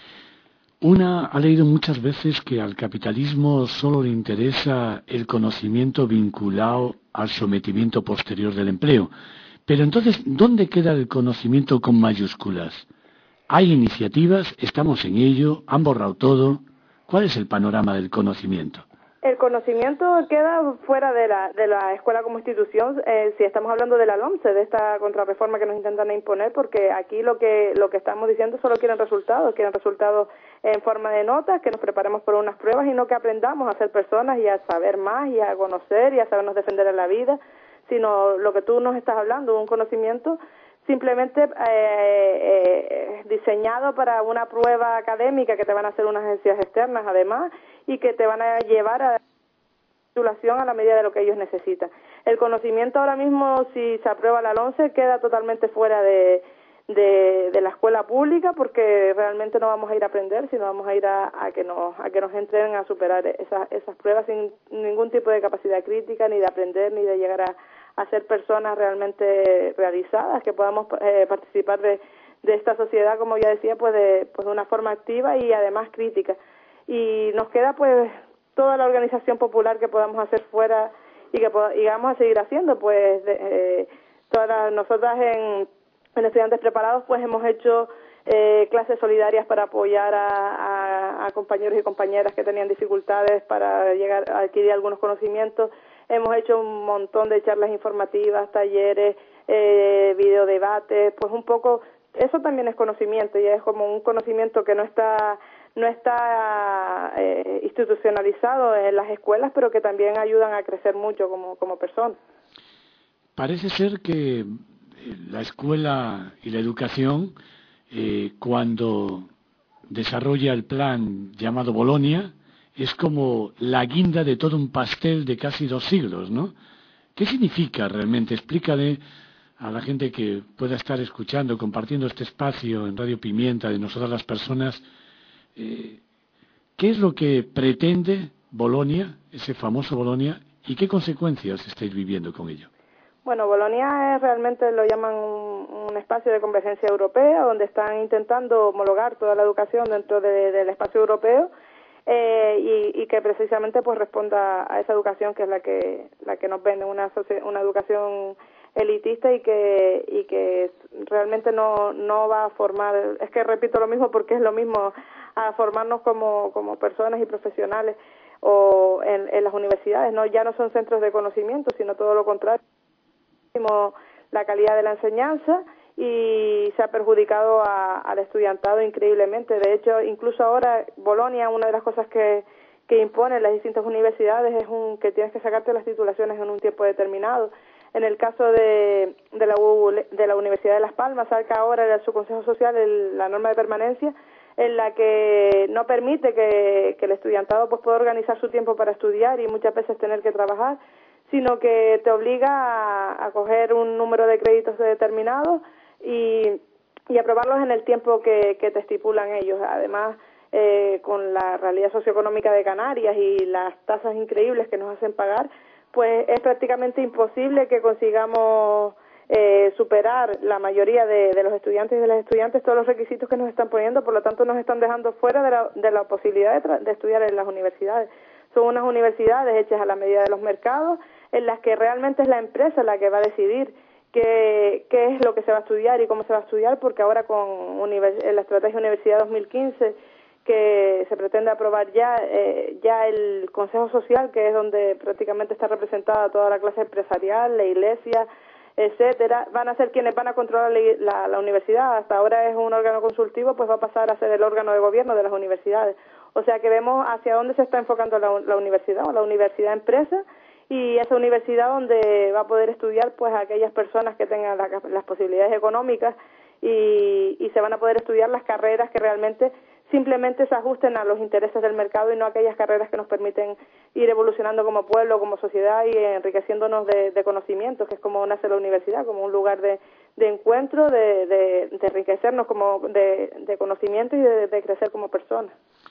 Una ha leído muchas veces que al capitalismo solo le interesa el conocimiento vinculado al sometimiento posterior del empleo. Pero entonces, ¿dónde queda el conocimiento con mayúsculas? Hay iniciativas, estamos en ello, han borrado todo. ¿Cuál es el panorama del conocimiento? El conocimiento queda fuera de la, de la escuela como institución, eh, si estamos hablando de la LOMCE, de esta contrarreforma que nos intentan imponer, porque aquí lo que lo que estamos diciendo solo quieren resultados, quieren resultados en forma de notas, que nos preparemos por unas pruebas y no que aprendamos a ser personas y a saber más y a conocer y a sabernos defender en la vida, sino lo que tú nos estás hablando, un conocimiento simplemente eh, eh, diseñado para una prueba académica que te van a hacer unas agencias externas además y que te van a llevar a la titulación a la medida de lo que ellos necesitan. El conocimiento ahora mismo, si se aprueba la LOMCE, queda totalmente fuera de, de, de la escuela pública, porque realmente no vamos a ir a aprender, sino vamos a ir a, a que nos a que nos entrenen a superar esas, esas pruebas sin ningún tipo de capacidad crítica, ni de aprender, ni de llegar a a ser personas realmente realizadas, que podamos eh, participar de, de esta sociedad, como ya decía, pues de, pues de una forma activa y además crítica. Y nos queda pues toda la organización popular que podamos hacer fuera y que y vamos a seguir haciendo, pues de, eh, todas nosotras en, en Estudiantes Preparados pues hemos hecho eh, clases solidarias para apoyar a, a, a compañeros y compañeras que tenían dificultades para llegar a adquirir algunos conocimientos. Hemos hecho un montón de charlas informativas, talleres, eh, videodebates, pues un poco, eso también es conocimiento, y es como un conocimiento que no está no está eh, institucionalizado en las escuelas, pero que también ayudan a crecer mucho como, como personas. Parece ser que la escuela y la educación, eh, cuando desarrolla el plan llamado Bolonia, es como la guinda de todo un pastel de casi dos siglos, ¿no? ¿Qué significa realmente? Explícale a la gente que pueda estar escuchando, compartiendo este espacio en Radio Pimienta de nosotras las personas, eh, ¿qué es lo que pretende Bolonia, ese famoso Bolonia, y qué consecuencias estáis viviendo con ello? Bueno, Bolonia es realmente, lo llaman un, un espacio de convergencia europea, donde están intentando homologar toda la educación dentro de, del espacio europeo, Eh, y, y que precisamente pues responda a esa educación que es la que la que nos vende, una una educación elitista y que y que realmente no no va a formar, es que repito lo mismo porque es lo mismo, a formarnos como como personas y profesionales o en, en las universidades, no ya no son centros de conocimiento, sino todo lo contrario, la calidad de la enseñanza, y se ha perjudicado a, al estudiantado increíblemente. De hecho, incluso ahora Bolonia, una de las cosas que, que imponen las distintas universidades es un que tienes que sacarte las titulaciones en un tiempo determinado. En el caso de, de, la, U, de la Universidad de Las Palmas, saca ahora de su Consejo Social el, la norma de permanencia, en la que no permite que, que el estudiantado pues pueda organizar su tiempo para estudiar y muchas veces tener que trabajar, sino que te obliga a, a coger un número de créditos determinados y, y aprobarlos en el tiempo que, que te estipulan ellos. Además, eh, con la realidad socioeconómica de Canarias y las tasas increíbles que nos hacen pagar, pues es prácticamente imposible que consigamos eh, superar la mayoría de, de los estudiantes y de las estudiantes todos los requisitos que nos están poniendo, por lo tanto nos están dejando fuera de la, de la posibilidad de, de estudiar en las universidades. Son unas universidades hechas a la medida de los mercados, en las que realmente es la empresa la que va a decidir qué, qué es lo que se va a estudiar y cómo se va a estudiar, porque ahora con univers- la Estrategia Universidad dos mil quince, que se pretende aprobar ya, eh, ya el Consejo Social, que es donde prácticamente está representada toda la clase empresarial, la iglesia, etcétera, van a ser quienes van a controlar la, la, la universidad. Hasta ahora es un órgano consultivo, pues va a pasar a ser el órgano de gobierno de las universidades. O sea que vemos hacia dónde se está enfocando la, la universidad, o la universidad empresa, y esa universidad donde va a poder estudiar pues a aquellas personas que tengan la, las posibilidades económicas y, y se van a poder estudiar las carreras que realmente simplemente se ajusten a los intereses del mercado y no a aquellas carreras que nos permiten ir evolucionando como pueblo, como sociedad y enriqueciéndonos de, de conocimientos, que es como nace la universidad, como un lugar de, de encuentro, de, de, de enriquecernos como de, de conocimiento y de, de crecer como personas.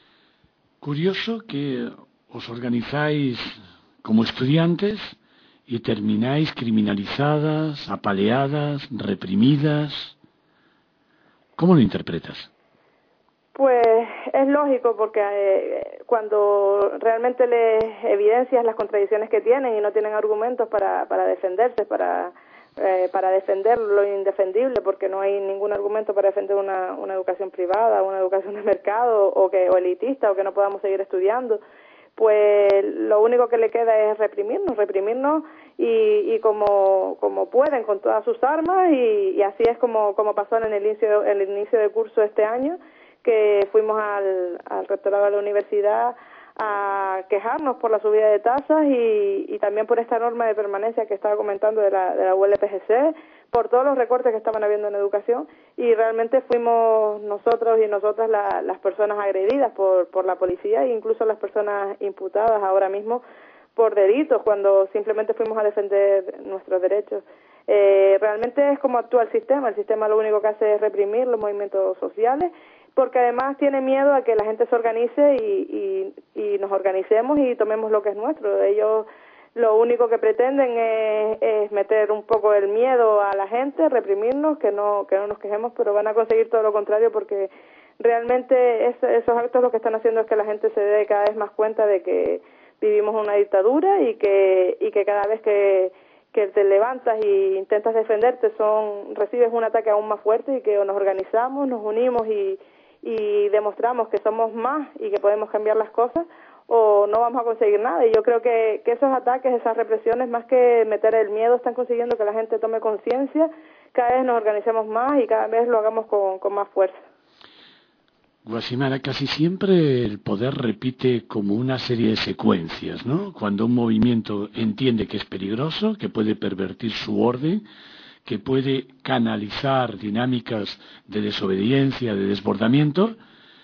Curioso que os organizáis como estudiantes y termináis criminalizadas, apaleadas, reprimidas. ¿Cómo lo interpretas? Pues es lógico, porque eh, cuando realmente les evidencias las contradicciones que tienen y no tienen argumentos para, para defenderse, para, eh, para defender lo indefendible, porque no hay ningún argumento para defender una, una educación privada, una educación de mercado o, que, o elitista, o que no podamos seguir estudiando, pues lo único que le queda es reprimirnos, reprimirnos y, y como, como pueden, con todas sus armas, y, y así es como, como pasó en el inicio, en el inicio de curso este año, que fuimos al, al rectorado de la universidad a quejarnos por la subida de tasas y, y también por esta norma de permanencia que estaba comentando de la, de la U L P G C, por todos los recortes que estaban habiendo en educación, y realmente fuimos nosotros y nosotras la, las personas agredidas por, por la policía e incluso las personas imputadas ahora mismo por delitos, cuando simplemente fuimos a defender nuestros derechos. Eh, realmente es como actúa el sistema. El sistema lo único que hace es reprimir los movimientos sociales, porque además tiene miedo a que la gente se organice y, y, y nos organicemos y tomemos lo que es nuestro. Ellos lo único que pretenden es, es meter un poco el miedo a la gente, reprimirnos, que no que no nos quejemos, pero van a conseguir todo lo contrario, porque realmente es, esos actos lo que están haciendo es que la gente se dé cada vez más cuenta de que vivimos una dictadura y que y que cada vez que que te levantas e intentas defenderte son recibes un ataque aún más fuerte, y que o nos organizamos, nos unimos y y demostramos que somos más y que podemos cambiar las cosas, o no vamos a conseguir nada. Y yo creo que, que esos ataques, esas represiones, más que meter el miedo, están consiguiendo que la gente tome conciencia, cada vez nos organicemos más y cada vez lo hagamos con, con más fuerza. Guasimara, casi siempre el poder repite como una serie de secuencias, ¿no? Cuando un movimiento entiende que es peligroso, que puede pervertir su orden, que puede canalizar dinámicas de desobediencia, de desbordamiento,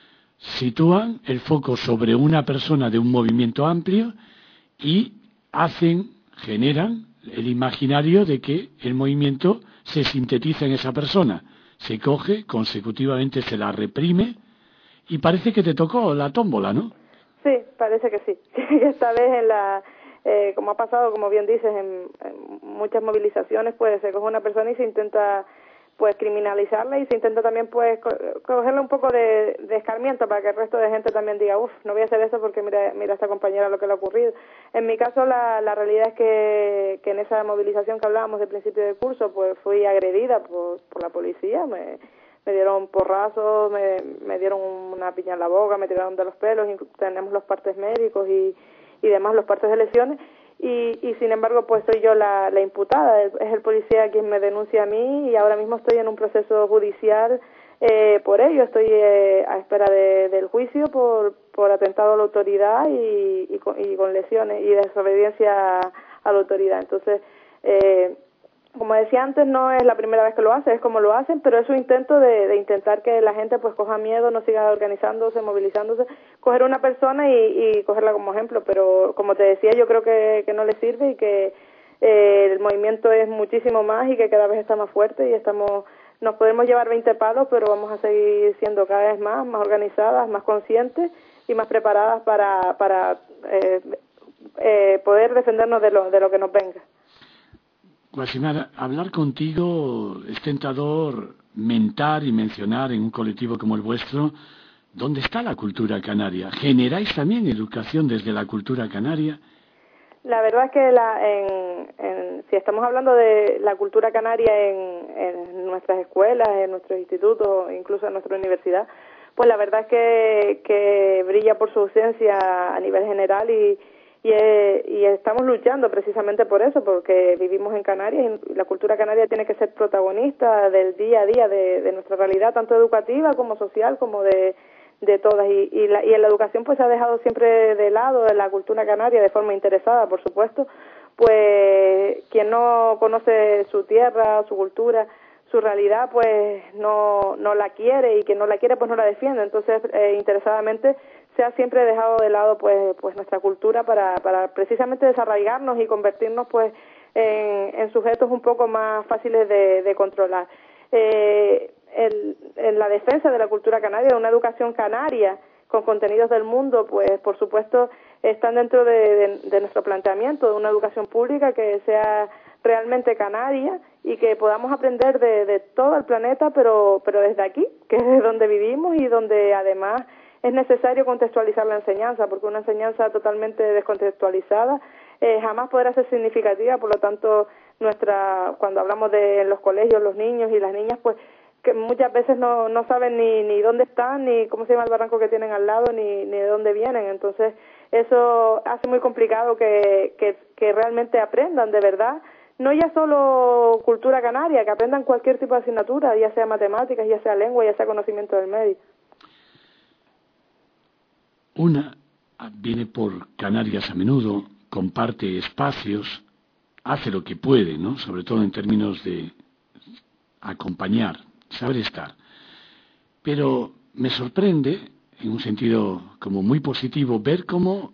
sitúan el foco sobre una persona de un movimiento amplio y hacen, generan el imaginario de que el movimiento se sintetiza en esa persona, se coge, consecutivamente se la reprime y parece que te tocó la tómbola, ¿no? Sí, parece que sí. Esta vez en la... Eh, como ha pasado, como bien dices, en, en muchas movilizaciones, pues se coge una persona y se intenta pues criminalizarla, y se intenta también pues co cogerle un poco de, de escarmiento para que el resto de gente también diga, uff, no voy a hacer eso porque mira, mira a esta compañera lo que le ha ocurrido. En mi caso la, la realidad es que, que en esa movilización que hablábamos del principio del curso, pues fui agredida por, por la policía, me, me dieron porrazos, me, me dieron una piña en la boca, me tiraron de los pelos, tenemos los partes médicos y y demás, los partes de lesiones, y, y sin embargo pues soy yo la, la imputada, es el policía quien me denuncia a mí, y ahora mismo estoy en un proceso judicial eh, por ello, estoy eh, a espera de, del juicio por, por atentado a la autoridad y, y, con, y con lesiones y desobediencia a, a la autoridad. Entonces eh, como decía antes, no es la primera vez que lo hacen, es como lo hacen, pero es un intento de, de intentar que la gente pues coja miedo, no siga organizándose, movilizándose, coger una persona y, y cogerla como ejemplo, pero como te decía, yo creo que, que no le sirve y que eh, el movimiento es muchísimo más y que cada vez está más fuerte y estamos, nos podemos llevar veinte palos, pero vamos a seguir siendo cada vez más, más organizadas, más conscientes y más preparadas para, para eh, eh, poder defendernos de lo, de lo que nos venga. Guasimara, hablar contigo es tentador mentar y mencionar en un colectivo como el vuestro dónde está la cultura canaria. ¿Generáis también educación desde la cultura canaria? La verdad es que la, en, en, si estamos hablando de la cultura canaria en, en nuestras escuelas, en nuestros institutos, incluso en nuestra universidad, pues la verdad es que, que brilla por su ausencia a nivel general y Y, eh, y estamos luchando precisamente por eso, porque vivimos en Canarias y la cultura canaria tiene que ser protagonista del día a día de, de nuestra realidad, tanto educativa como social, como de, de todas. Y, y, la, y en la educación pues se ha dejado siempre de lado de la cultura canaria de forma interesada, por supuesto, pues quien no conoce su tierra, su cultura, su realidad, pues no, no la quiere, y quien no la quiere pues no la defiende. Entonces, eh, interesadamente se ha siempre dejado de lado pues pues nuestra cultura para para precisamente desarraigarnos y convertirnos pues en, en sujetos un poco más fáciles de, de controlar. Eh, el, en la defensa de la cultura canaria, de una educación canaria con contenidos del mundo, pues por supuesto están dentro de, de, de nuestro planteamiento de una educación pública que sea realmente canaria y que podamos aprender de, de todo el planeta, pero pero desde aquí, que es donde vivimos y donde además es necesario contextualizar la enseñanza, porque una enseñanza totalmente descontextualizada eh, jamás podrá ser significativa. Por lo tanto, nuestra cuando hablamos de los colegios, los niños y las niñas, pues que muchas veces no, no saben ni, ni dónde están, ni cómo se llama el barranco que tienen al lado, ni, ni de dónde vienen. Entonces, eso hace muy complicado que, que, que realmente aprendan de verdad, no ya solo cultura canaria, que aprendan cualquier tipo de asignatura, ya sea matemáticas, ya sea lengua, ya sea conocimiento del medio. Una viene por Canarias a menudo, comparte espacios, hace lo que puede, ¿no? Sobre todo en términos de acompañar, saber estar. Pero me sorprende, en un sentido como muy positivo, ver cómo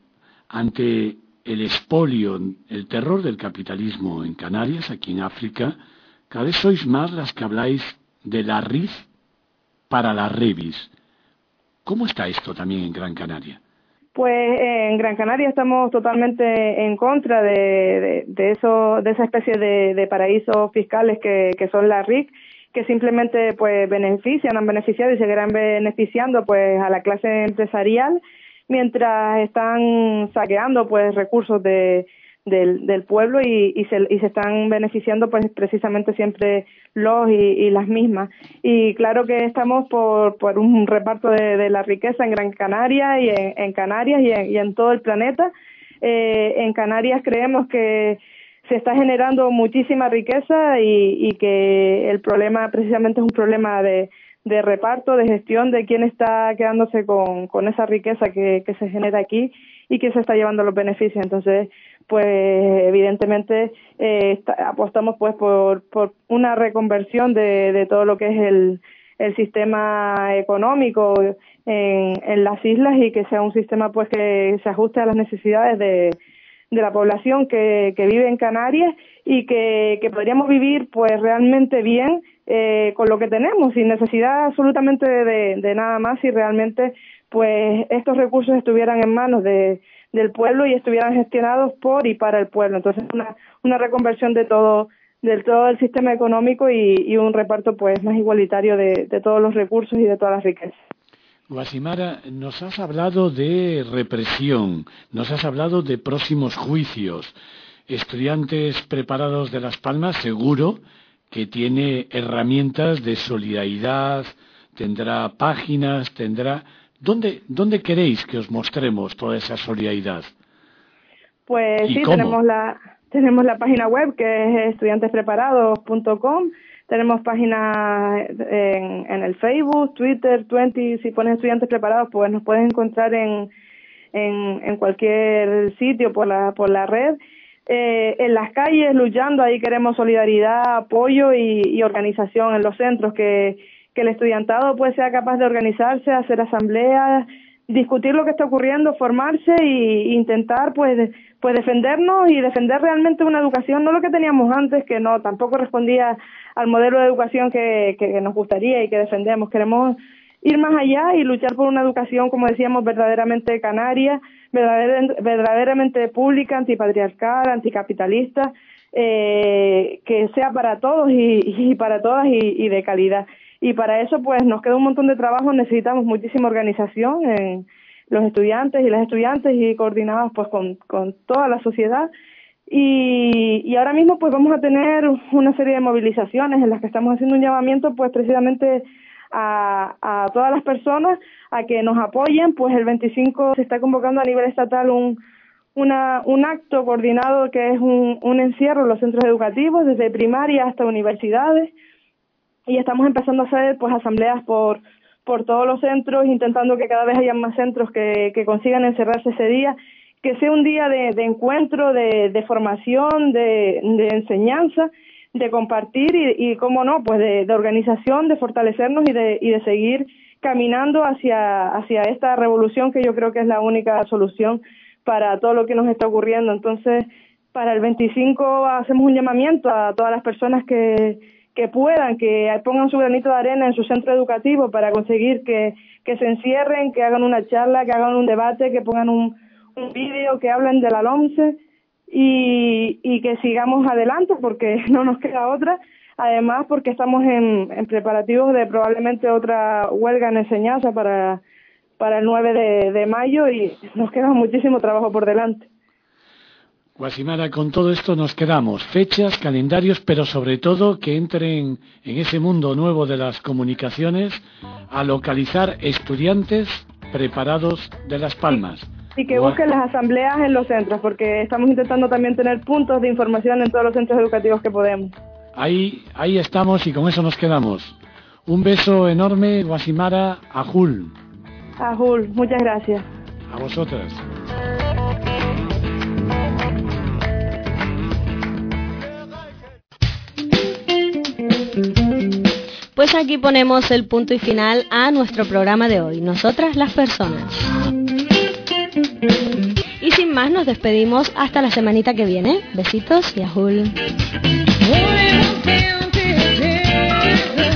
ante el expolio, el terror del capitalismo en Canarias, aquí en África, cada vez sois más las que habláis de la R I F para la Revis. ¿Cómo está esto también en Gran Canaria? Pues eh, en Gran Canaria estamos totalmente en contra de, de, de eso, de esa especie de, de paraísos fiscales que, que son la R I C, que simplemente pues benefician, han beneficiado y seguirán beneficiando pues a la clase empresarial, mientras están saqueando pues recursos de del, del pueblo y, y, se, y se están beneficiando pues precisamente siempre los y, y las mismas. Y claro que estamos por, por un reparto de, de la riqueza en Gran Canaria y en, en Canarias y en, y en todo el planeta. Eh, en Canarias creemos que se está generando muchísima riqueza y, y que el problema precisamente es un problema de, de reparto, de gestión, de quién está quedándose con, con esa riqueza que, que se genera aquí y quién se está llevando los beneficios. Entonces, pues evidentemente eh, está, apostamos pues por, por una reconversión de, de todo lo que es el, el sistema económico en, en las islas y que sea un sistema pues que se ajuste a las necesidades de, de la población que, que vive en Canarias y que, que podríamos vivir pues realmente bien eh, con lo que tenemos, sin necesidad absolutamente de, de nada más, si realmente pues estos recursos estuvieran en manos de del pueblo y estuvieran gestionados por y para el pueblo. Entonces una una reconversión de todo del todo el sistema económico y, y un reparto pues más igualitario de, de todos los recursos y de todas las riquezas. Guasimara, nos has hablado de represión, nos has hablado de próximos juicios. Estudiantes Preparados de Las Palmas seguro que tiene herramientas de solidaridad, tendrá páginas, tendrá... ¿Dónde, ¿Dónde queréis que os mostremos toda esa solidaridad? Pues sí, cómo? tenemos la tenemos la página web que es estudiantes preparados punto com, tenemos páginas en, en el Facebook, Twitter, Twenty. Si pones Estudiantes Preparados, pues nos puedes encontrar en, en, en cualquier sitio por la por la red. eh, en las calles luchando. Ahí queremos solidaridad, apoyo y, y organización en los centros, que, que el estudiantado pues sea capaz de organizarse, hacer asambleas, discutir lo que está ocurriendo, formarse e intentar pues pues defendernos y defender realmente una educación, no lo que teníamos antes, que no tampoco respondía al modelo de educación que, que nos gustaría y que defendemos. Queremos ir más allá y luchar por una educación, como decíamos, verdaderamente canaria, verdader, verdaderamente pública, antipatriarcal, anticapitalista, eh, que sea para todos y, y para todas y, y de calidad. Y para eso pues nos queda un montón de trabajo, necesitamos muchísima organización en los estudiantes y las estudiantes y coordinados pues con, con toda la sociedad. Y, y ahora mismo pues vamos a tener una serie de movilizaciones en las que estamos haciendo un llamamiento pues precisamente a, a todas las personas a que nos apoyen. Pues el veinticinco se está convocando a nivel estatal un una un acto coordinado que es un, un encierro en los centros educativos, desde primaria hasta universidades, y estamos empezando a hacer pues asambleas por por todos los centros, intentando que cada vez haya más centros que, que consigan encerrarse ese día, que sea un día de, de encuentro, de, de formación, de, de enseñanza, de compartir y, y cómo no, pues de, de organización, de fortalecernos y de, y de seguir caminando hacia, hacia esta revolución, que yo creo que es la única solución para todo lo que nos está ocurriendo. Entonces, para el veinticinco hacemos un llamamiento a todas las personas que que puedan, que pongan su granito de arena en su centro educativo para conseguir que, que se encierren, que hagan una charla, que hagan un debate, que pongan un, un vídeo, que hablen de la LOMCE y, y que sigamos adelante, porque no nos queda otra. Además, porque estamos en, en preparativos de probablemente otra huelga en enseñanza para, para el nueve de, de mayo y nos queda muchísimo trabajo por delante. Guasimara, con todo esto nos quedamos, fechas, calendarios, pero sobre todo que entren en ese mundo nuevo de las comunicaciones a localizar estudiantes preparados de Las Palmas. Y que busquen las asambleas en los centros, porque estamos intentando también tener puntos de información en todos los centros educativos que podemos. Ahí, ahí estamos y con eso nos quedamos. Un beso enorme, Guasimara, Ajul. Ajul, muchas gracias. A vosotras. Pues aquí ponemos el punto y final a nuestro programa de hoy, Nosotras las Personas. Y sin más nos despedimos hasta la semanita que viene. Besitos y ajul.